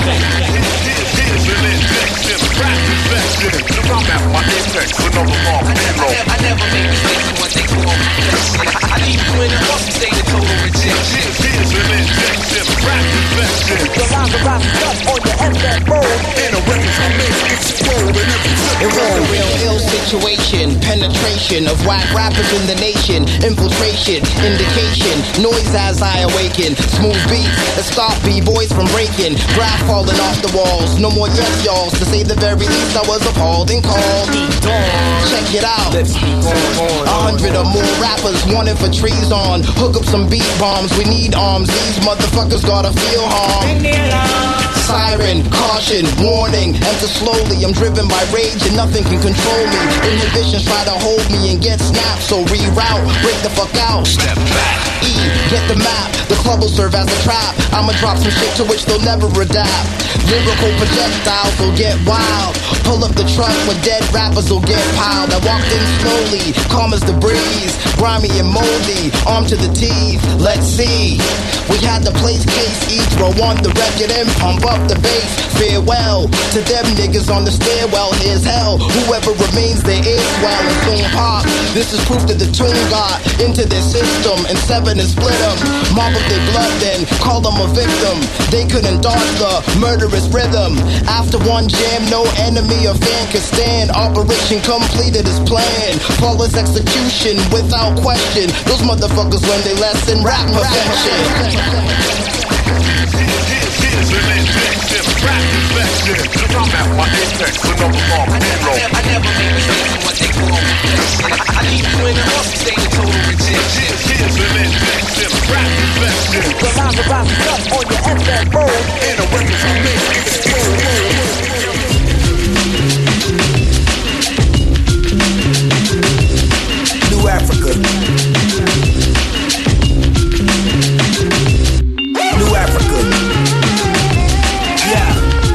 I'm at my apex, another bomb, I never make mistakes in what they call me. I leave you in an awesome state of total rejection. Here's an injection, rap infection. The lines are rising up on your FM mode. And the weapons I make explode in every flip. It was a real ill situation, penetration of whack rappers in the nation, infiltration, indication, noise as I awaken, smooth beats that stop B-boys from breaking, graph falling off the walls, no more yes y'alls, to say the very least I was appalled and called. Check it out, 100 or more rappers wanted for trees on, hook up some beat bombs, we need arms, these motherfuckers gotta feel harm. Siren, caution, warning, enter slowly, I'm driven by rage and nothing can control me. Inhibitions try to hold me and get snapped, so reroute, break the fuck out. Step back. E, get the map, the club will serve as a trap. I'ma drop some shit to which they'll never adapt. Lyrical projectiles will get wild. Pull up the truck where dead rappers will get piled. I walked in slowly, calm as the breeze, grimy and moldy, armed to the teeth. Let's see, we had the place case each row on the record and pump up the bass. Farewell to them niggas on the stairwell. Here's hell, whoever remains there is well. And soon pop, this is proof that the tune got into their system and seven and split them. Mop up their blood then call them a victim. They couldn't dodge the murderous rhythm. After one jam, no enemy or fan could stand. Operation completed as planned. Flawless execution without question. Those motherfuckers learned their lesson. Rap perfection. Rap infection. I'm at my apex, another bomb, I never make mistakes in what they call me. I leave you in an awesome state of total rejection. Here's an injection, rap infection. The lines are rising up on your FM mode. And the weapons I make explode. New Africa. New Africa. Yeah.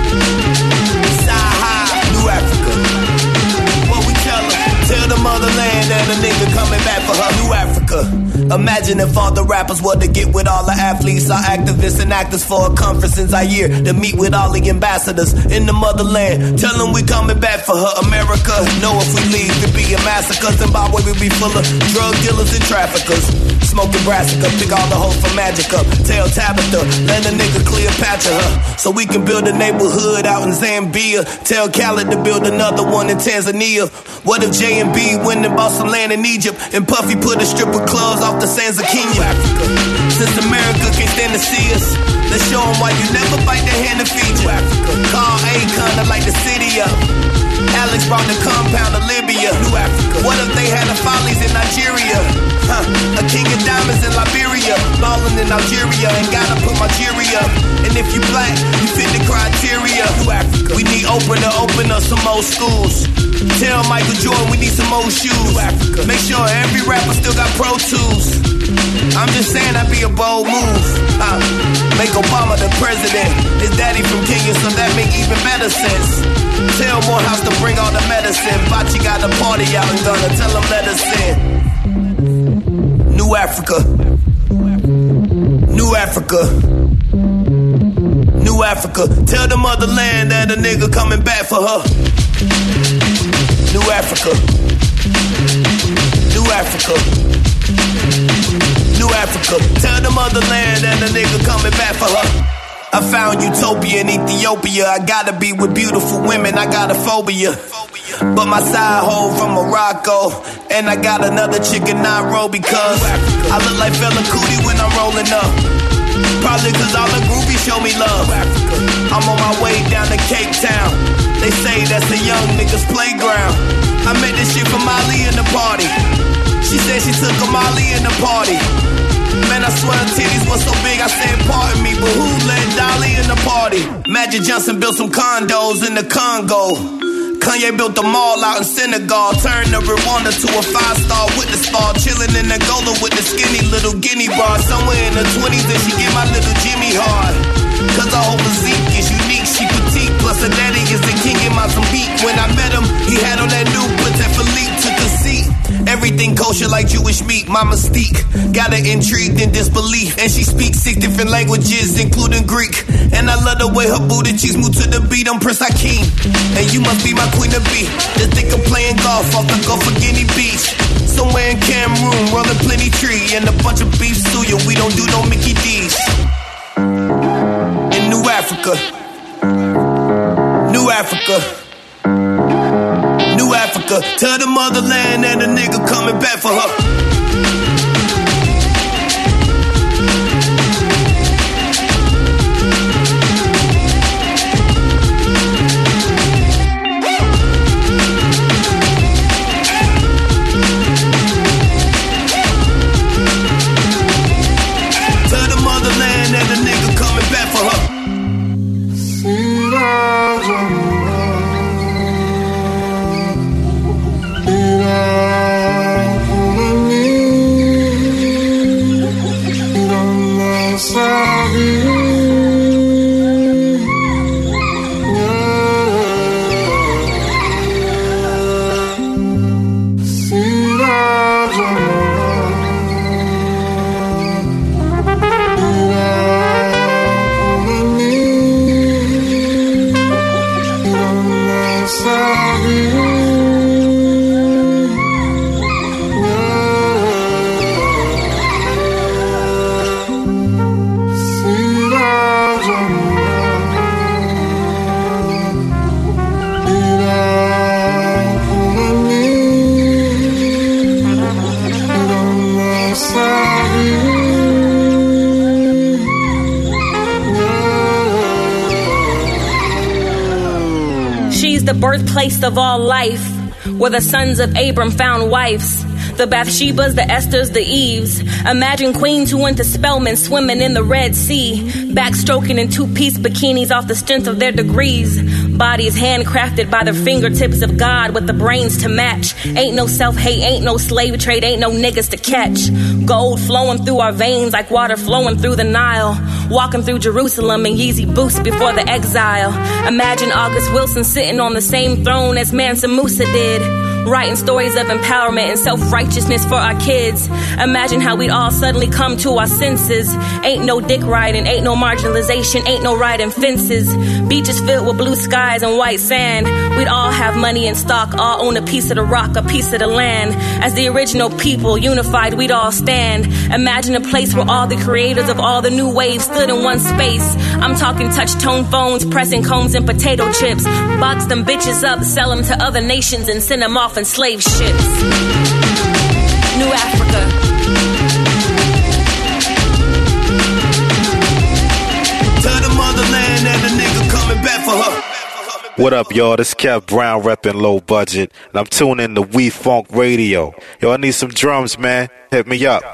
Sahara. New Africa. What we tell them? Tell the motherland that a nigga coming back for her. New Africa. Imagine if all the rappers were to get with all the athletes, our activists and actors for a conference in Zaire to meet with all the ambassadors in the motherland. Tell them we coming back for her. America, know if we leave to be a massacre. Zimbabwe will be full of drug dealers and traffickers. Smoking brassica, pick all the hoes from Magic Up. Tell Tabitha, let a nigga Cleopatra her, so we can build a neighborhood out in Zambia. Tell Khaled to build another one in Tanzania. What if J&B went and bought some land in Egypt and Puffy put a strip of clubs off the sands of Kenya? Since America can't stand to see us, let's show them why you never bite the hand that feed you. Call Akon to light the city up. Alex brought the compound to Libya. New Africa. What if they had the follies in Nigeria? A king of diamonds in Liberia. Ballin' in Algeria. Ain't gotta put my jury up. And if you black, you fit the criteria. New Africa. We need Oprah to open up some more schools. Tell Michael Jordan we need some more shoes. New Africa. Make sure every rapper still got Pro Tools. I'm just saying that'd be a bold move. Make Obama the president. His daddy from Kenya, so that make even better sense. Tell Morehouse to bring all the medicine. Bachi got the party out and gonna tell him let us in. New Africa. New Africa. New Africa. Tell the motherland that a nigga coming back for her. New Africa. Africa. New Africa. Tell the motherland and the nigga coming back for her. I found utopia in Ethiopia. I gotta be with beautiful women, I got a phobia. But my side hoe from Morocco. And I got another chick in Nairobi, cause I look like Fela Kuti when I'm rolling up. Probably cause all the groupies show me love. I'm on my way down to Cape Town. They say that's a young nigga's playground. I met this shit from Molly in the party. She said she took a Molly in the party. Man, I swear her titties was so big, I said, pardon me, but who let Dolly in the party? Magic Johnson built some condos in the Congo. Kanye built a mall out in Senegal. Turned the Rwanda to a 5-star with the star. Chillin' in Angola with the skinny little guinea bar. Somewhere in the 20s and she get my little Jimmy hard. Cause her whole physique is unique, she petite. Plus her daddy is the king in Mozambique. When I met him, he had on that new Patek Philippe. Took a seat. Everything kosher like Jewish meat, my mystique. Got her intrigued in disbelief. And she speaks 6 different languages, including Greek. And I love the way her booty cheeks move to the beat. I'm Prince Hakeem, and you must be my queen to be. Just think I'm playing golf off the Gulf of Guinea Beach. Somewhere in Cameroon, rolling plenty tree. And a bunch of beef suya, we don't do no Mickey D's. In New Africa. New Africa. New Africa, tell the motherland and the nigga coming back for her. Tell the motherland and the nigga coming back for her. The birthplace of all life, where the sons of Abram found wives. The Bathshebas, the Esthers, the Eves. Imagine queens who went to Spelman swimming in the Red Sea, backstroking in 2-piece bikinis off the strength of their degrees. Bodies handcrafted by the fingertips of God with the brains to match. Ain't no self-hate, ain't no slave trade, ain't no niggas to catch. Gold flowing through our veins like water flowing through the Nile. Walking through Jerusalem in Yeezy boots before the exile. Imagine August Wilson sitting on the same throne as Mansa Musa did, writing stories of empowerment and self-righteousness for our kids. Imagine how we'd all suddenly come to our senses. Ain't no dick riding, ain't no marginalization, ain't no riding fences. Beaches filled with blue skies and white sand. We'd all have money in stock, all own a piece of the rock, a piece of the land. As the original people, unified, we'd all stand. Imagine a place where all the creators of all the new waves stood in one space. I'm talking touch-tone phones, pressing combs and potato chips. Box them bitches up, sell them to other nations and send them off in slave ships. New Africa. Tell the motherland and the nigga coming back for her. What up, y'all? This Kev Brown repping Low Budget, and I'm tuning in to We Funk Radio. Yo, I need some drums, man. Hit me up.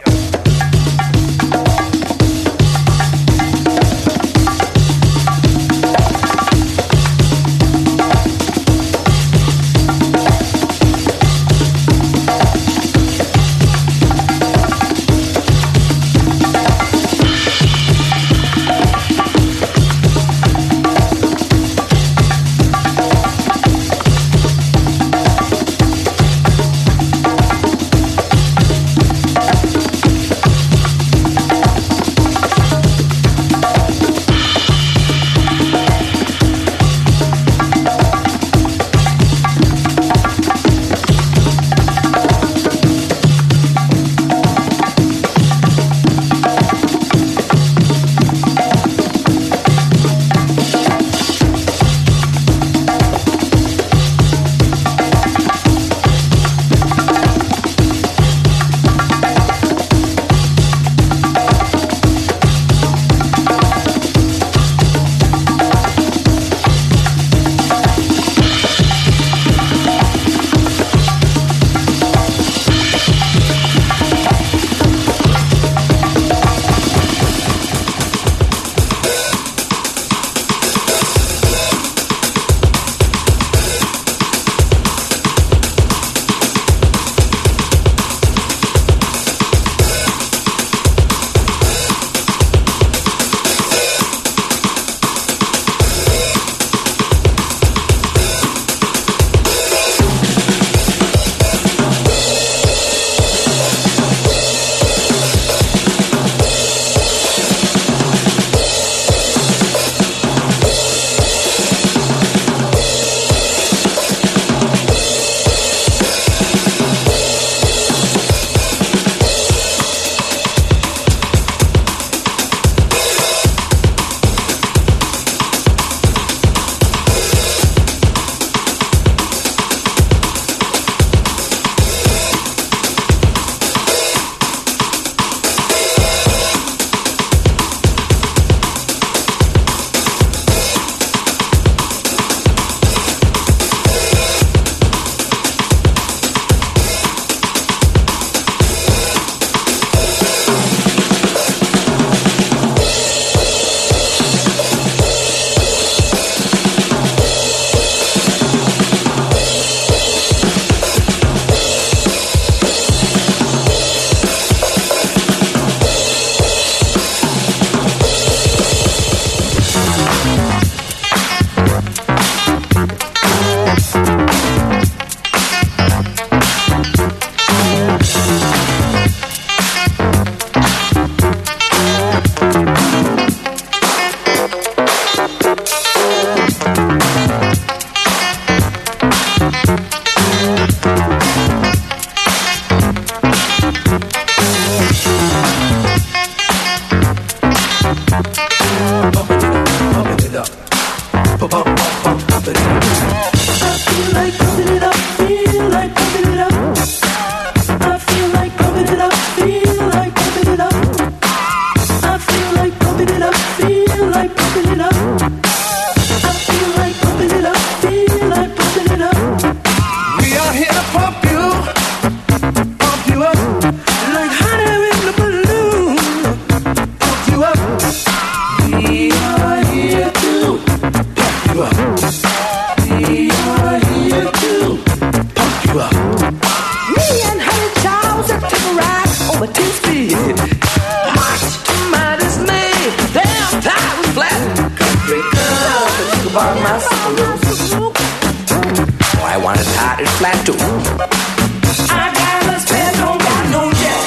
my 2-speed. Much to my dismay, damn tire was flat. Country girl, think about my sorrows. Oh, I want a tire that's flat too. I got a spare, don't got no jack.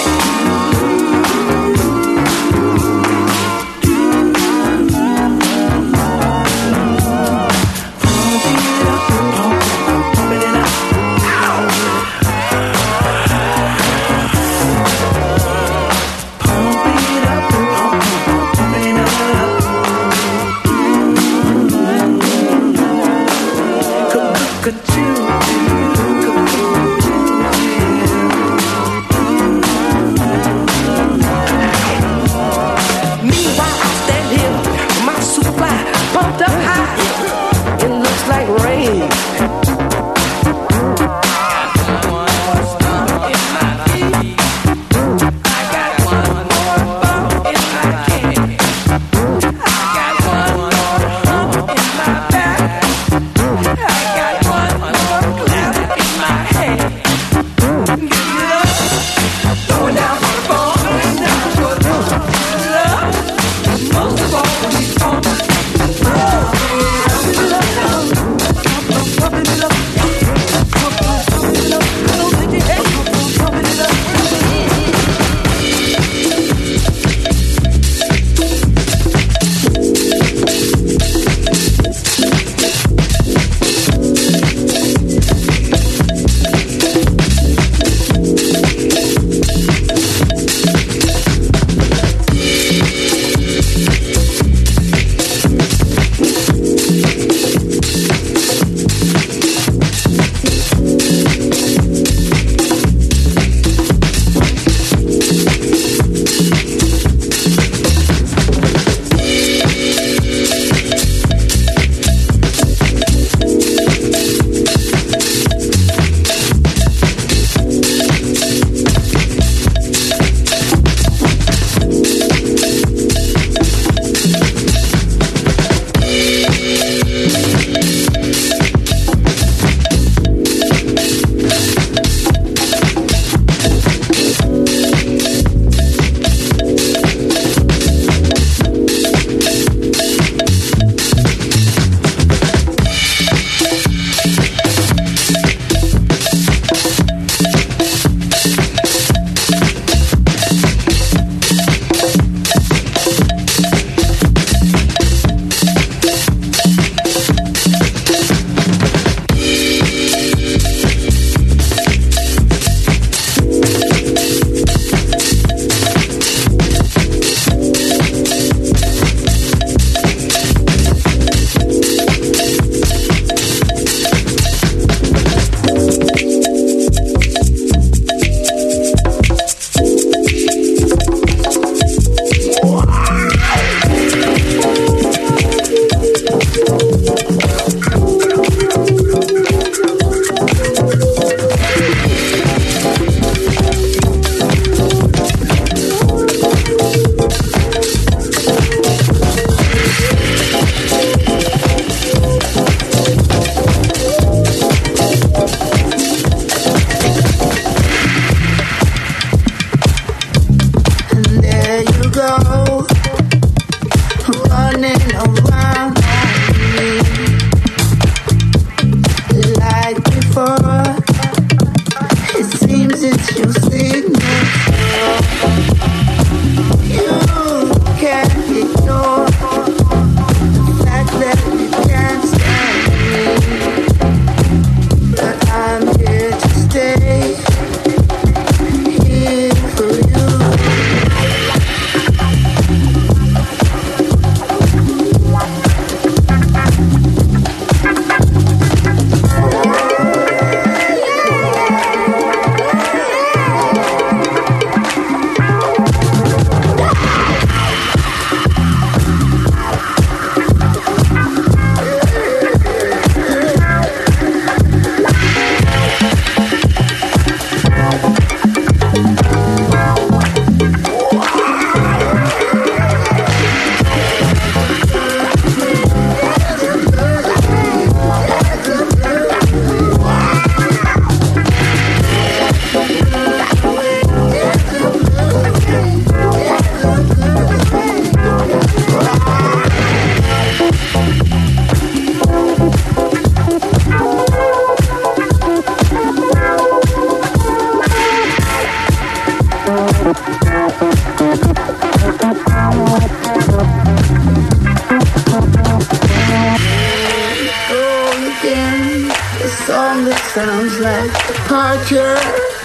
like Parker.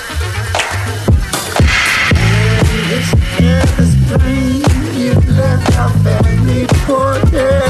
This endless dream you left off at me, Porter.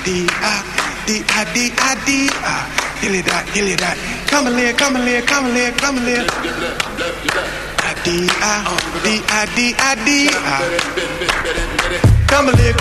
Hilly that. Come and live. Come and live.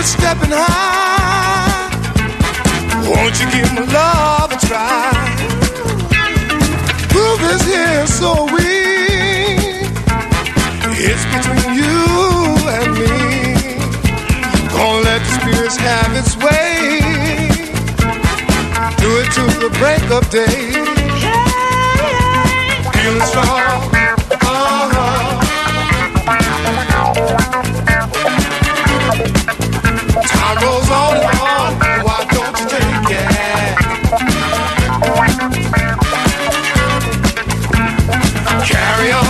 good stepping high. Won't you give my love a try? Groove is here so weak. It's between you and me. Gonna let the spirits have its way. Do it to the break of day. Feeling strong. Time rolls on and on. Why don't you take it? Carry on.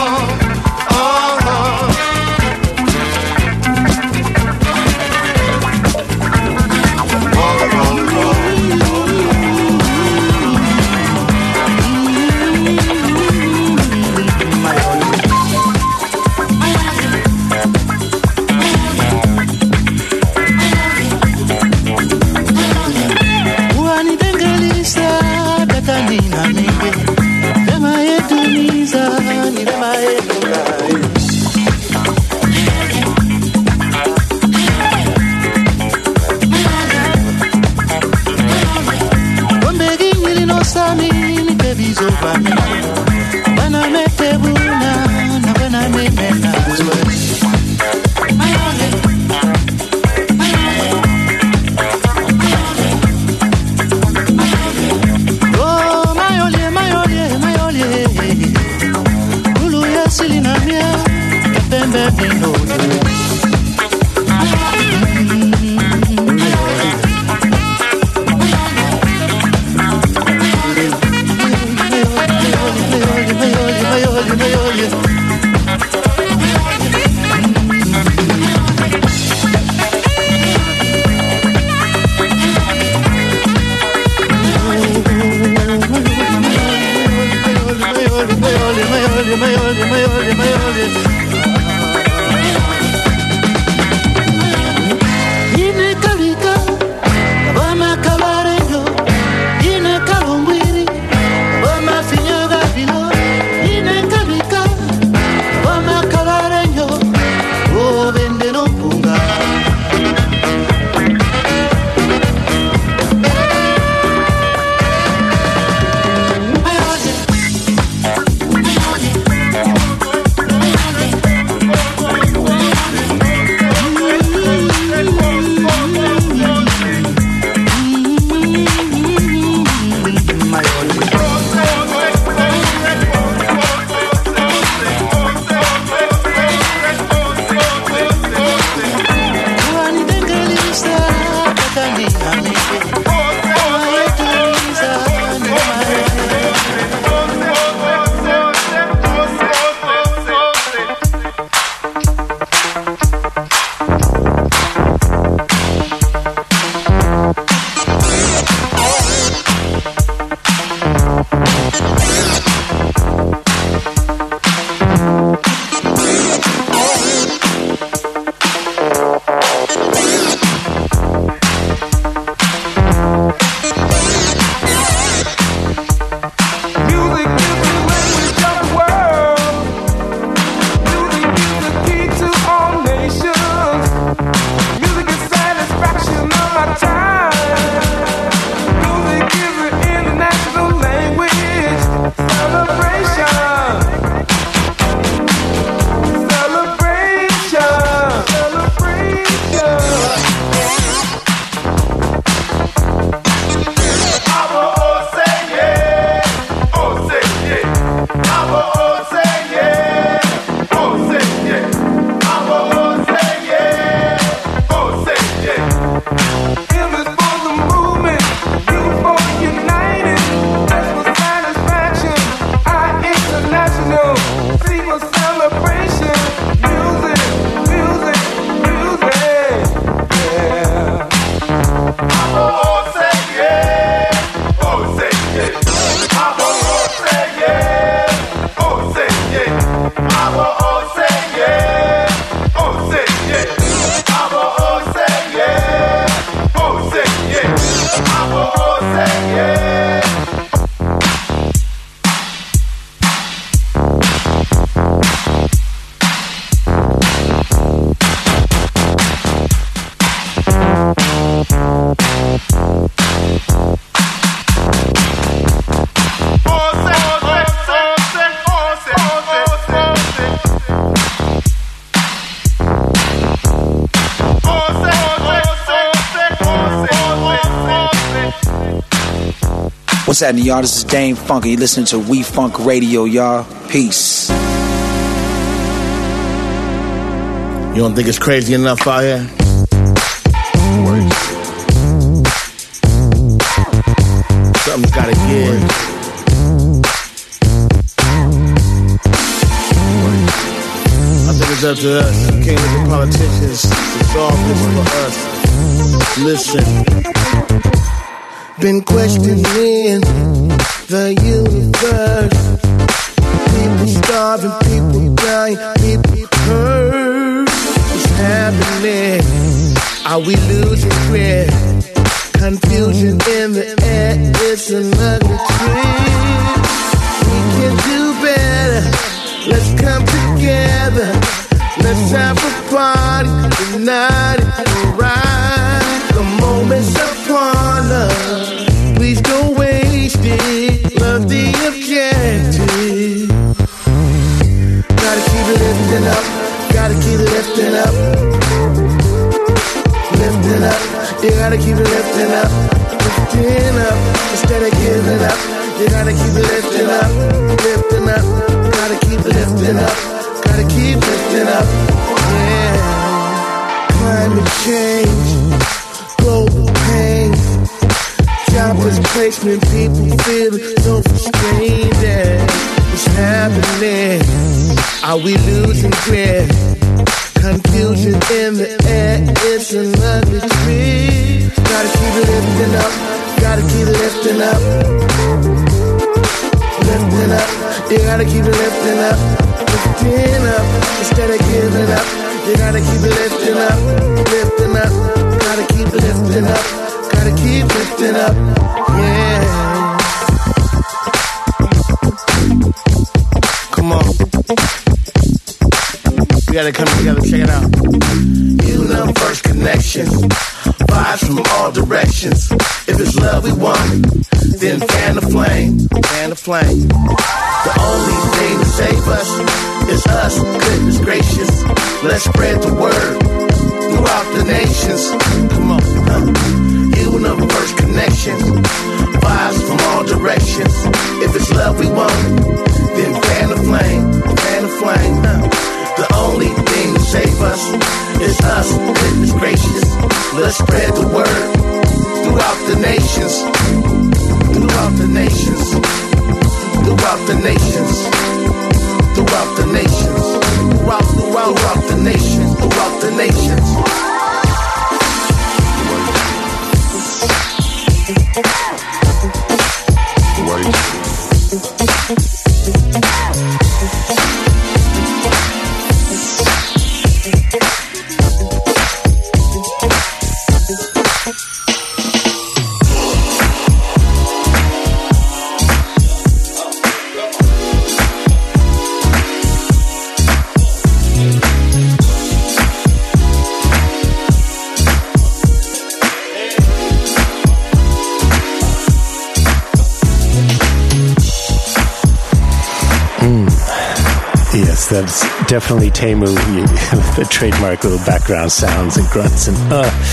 What's happening, y'all? This is Dame Funk, and you're listening to We Funk Radio, y'all. Peace. You don't think it's crazy enough out here? Something's gotta give. I think it's up to us, kings and politicians, to solve this for us. Listen. Been questioning the universe. People starving, people dying, people hurt. What's happening? Are we losing grip? Confusion in the air, it's an ugly trip. We can do better, let's come together. Let's have a party, tonight it's alright. The moment's upon us, please don't waste it. Love the objective. Gotta keep it lifting up, gotta keep it lifting up. Lifting up, you gotta keep it lifting up. Lifting up, instead of giving up. You gotta keep it lifting up, lifting up. Gotta keep it lifting up, gotta keep lifting up. Yeah. Climate change, global pain, jobless placement, people feeling so frustrated. What's happening? Are we losing grip? Confusion in the air, it's an ugly trip. Gotta keep it lifting up, gotta keep it lifting up. Lifting up, you gotta keep it lifting up. Lifting up, instead of giving up. You gotta keep it lifting up, lifting up. Gotta keep it lifting up, gotta keep lifting up. Yeah. Come on. We gotta come together, check it out. Universe connection, vibes from all directions. If it's love we want, then fan the flame, fan the flame. The only thing to save us is us, goodness gracious. Let's spread the word throughout the nations. Come on, universe connection, vibes from all directions. If it's love we want, then fan the flame, fan the flame. The only thing to save us is us, goodness gracious. Let's spread the word throughout the nations. Throughout the nations. Throughout the nations. Throughout the nations. Throughout the nations. Throughout the nations. That's definitely Temu, the trademark little background sounds and grunts and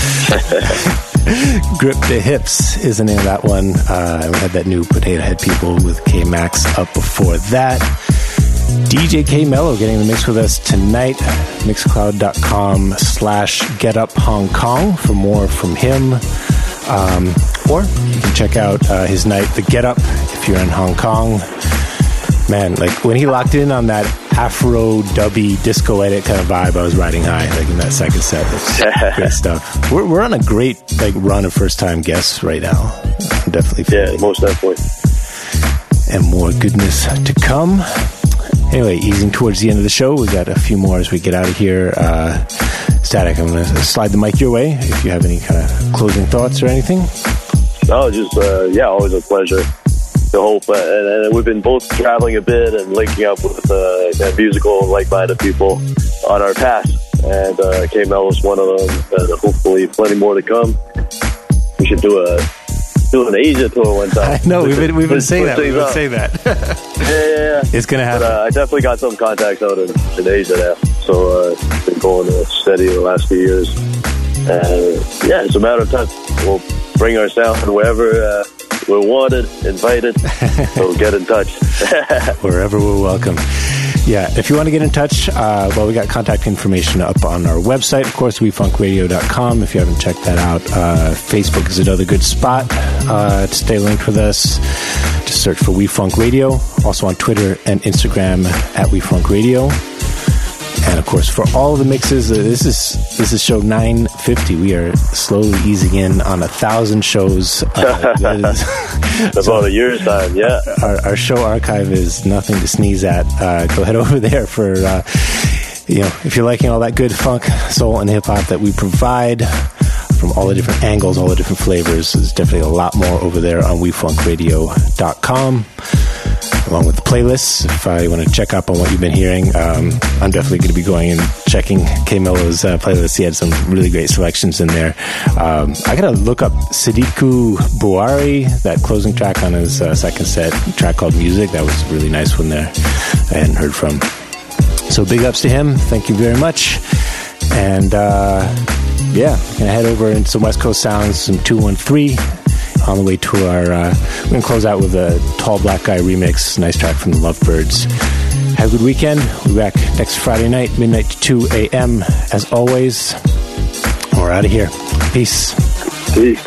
Grip the Hips is the name of that one. We had that new Potato Head People with K-Max up before that. DJ K Mello getting the mix with us tonight. Mixcloud.com/GetUpHongKong for more from him. Or you can check out his night, The Get Up, if you're in Hong Kong. Man, like when he locked in on that Afro dubby disco edit kind of vibe, I was riding high, like in that second set. Great stuff. We're on a great run of first time guests right now. I'm definitely feeling. Yeah, most definitely. And more goodness to come. Anyway, easing towards the end of the show, we got a few more as we get out of here. Static, I'm going to slide the mic your way if you have any kind of closing thoughts or anything. No, just always a pleasure. To hope, and we've been both traveling a bit and linking up with musical and like-minded people on our path, and K-Mel was one of them, and hopefully plenty more to come. We should do an Asia tour one time. I know, we've been saying that. Yeah. It's going to happen. But, I definitely got some contacts out in Asia now, so it's been going steady the last few years. And it's a matter of time. We'll bring our sound wherever We're wanted, invited, so get in touch. Wherever we're welcome. Yeah, if you want to get in touch, we got contact information up on our website, of course, wefunkradio.com. If you haven't checked that out, Facebook is another good spot to stay linked with us. Just search for We Funk Radio. Also on Twitter and Instagram at We Funk Radio. And of course, for all of the mixes, this is show 950. We are slowly easing in on 1,000 shows. About a year's time, yeah. Our show archive is nothing to sneeze at. Go head over there for, if you're liking all that good funk, soul, and hip hop that we provide from all the different angles, all the different flavors. There's definitely a lot more over there on wefunkradio.com. Along with the playlists, if you want to check up on what you've been hearing, I'm definitely going to be going and checking K Mello's playlist. He had some really great selections in there. I got to look up Sidiku Buhari, that closing track on his second set, track called Music. That was a really nice one there I hadn't heard from. So big ups to him. Thank you very much. And we're going to head over into some West Coast sounds, some 213. On the way to our, we're going to close out with a Tall Black Guy remix. Nice track from the Lovebirds. Have a good weekend. We'll be back next Friday night, midnight to 2 a.m. As always, we're out of here. Peace. Peace.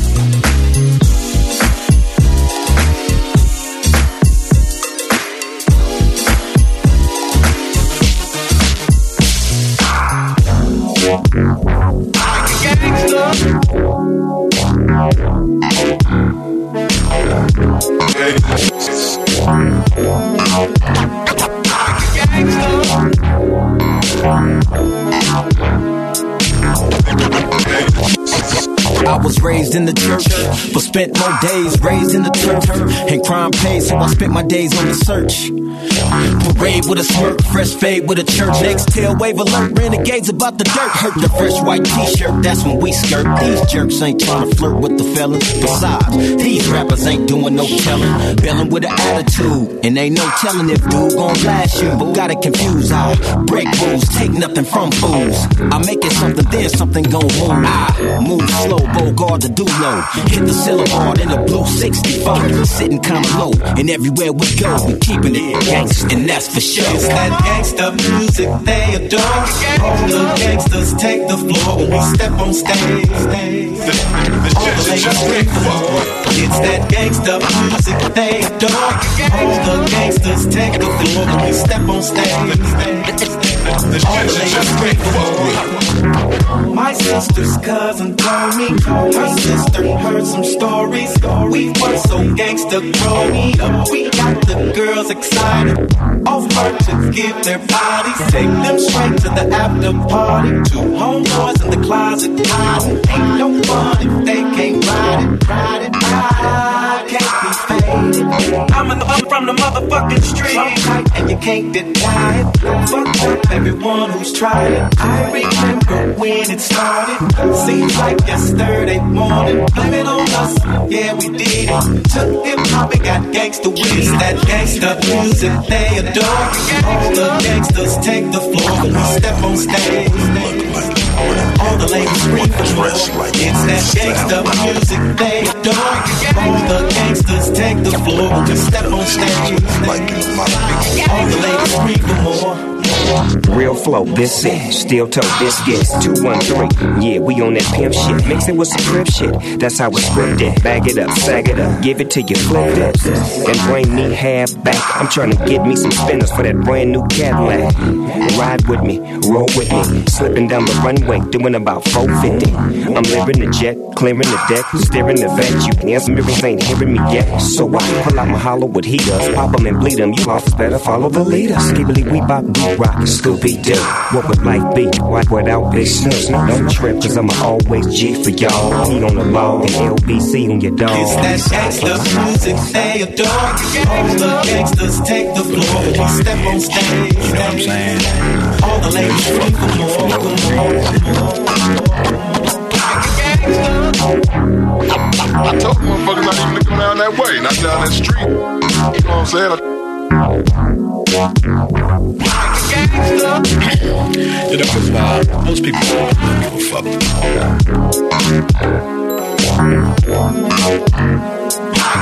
I was raised in the church, but spent more days raised in the turf. And crime pays, so I spent my days on the search. Parade with a smirk, fresh fade with a church. Next tail wave alert, renegades about the dirt. Hurt the fresh white t-shirt, that's when we skirt. These jerks ain't trying to flirt with the fellas. Besides, these rappers ain't doing no telling. Bellin' with an attitude, and ain't no telling if dude gon' blast you. But got it confused, I break rules, take nothing from fools. I make it something, then something gon' move. I move slow, Bogard the Dulo. Hit the syllabard in the blue 64. Sitting kinda low, and everywhere we go, we keeping it gangsta, and that's for sure. It's that gangsta music they adore. All the gangsters take the floor when we step on stage. All the ladies scream for more. It's that gangsta music they adore. All the gangsters take the floor when we step on stage. All the ladies scream for more. My sister's cousin told me her sister heard some stories. We were so gangsta growing up. We got the girls excited. Off to give their bodies. Take them straight to the after party. Two homeboys in the closet hiding. Ain't no fun if they can't ride it. I can't be faded. I'm from the motherfucking street. So tight and you can't deny it. Fuck up everyone who's tried it. I remember when it started. Seems like yesterday morning. Blame it on us, yeah we did it. Took hip hop and got gangsta with it. That gangsta music they adore. All the gangsters take the floor when we step on stage. All the ladies scream for more. It's that gangsta music they adore. All the gangsters take the floor when we step on stage. All the ladies scream for more. Real flow, this it. Steel toe, biscuits. 213. Yeah, we on that pimp shit. Mix it with some crib shit. That's how it's scripted. Bag it up, sag it up. Give it to you, flip it. And bring me half back. I'm trying to get me some spinners for that brand new Cadillac. Ride with me, roll with me. Slipping down the runway, doing about 450. I'm living the jet, clearing the deck, steering the vet. You dancing mirrors ain't hearing me yet. So I pull out my hollow with heaters. Pop them and bleed them. You officers better follow the leader. Skibbly we bop, beat rock. Scooby-Doo, what would life be? Without Big Snoop? Don't trip, cause I'ma always G for y'all. Eat on the log and LBC on your dog. It's that gangsta music they adore. All the gangsters take the floor when we step on stage. You know what I'm saying? All the ladies scream for more. I told motherfuckers not even to come down that way, not down that street. You know what I'm saying? You know, because most people don't give a fuck.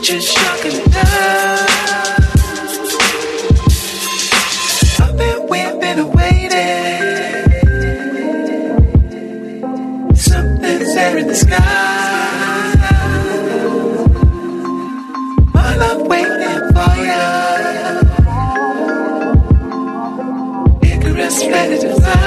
future shocking enough. I've been waiting, something's there in the sky. While I'm waiting for you, Icarus ready to fly.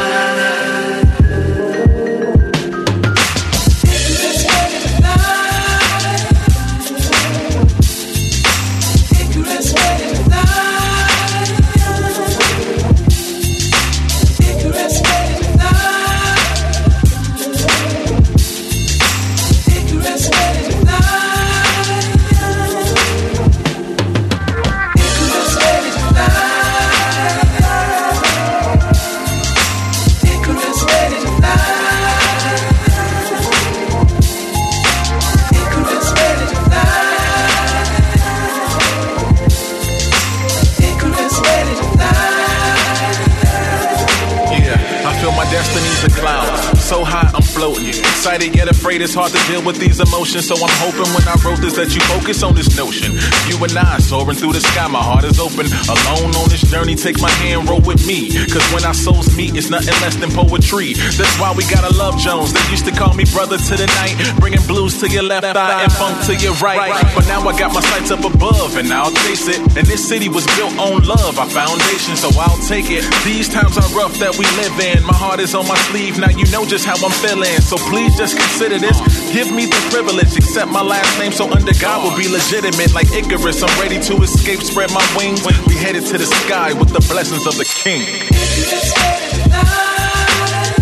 Destiny's a cloud, so high I'm floating. Excited yet afraid, it's hard to deal with these emotions. So I'm hoping when I wrote this that you focus on this notion. You and I soaring through the sky, my heart is open. Alone on this journey, take my hand, roll with me. Cause when our souls meet, it's nothing less than poetry. That's why we gotta love Jones. They used to call me brother to the night, bringing blues to your left eye and funk to your right. But now I got my sights up above and I'll chase it. And this city was built on love, our foundation, so I'll take it. These times are rough that we live in. My heart is on my sleeve, now you know just how I'm feeling. So please just consider this. Give me the privilege, accept my last name, so under God will be legitimate. Like Icarus, I'm ready to escape, spread my wings. We headed to the sky with the blessings of the king. Icarus ready to fly.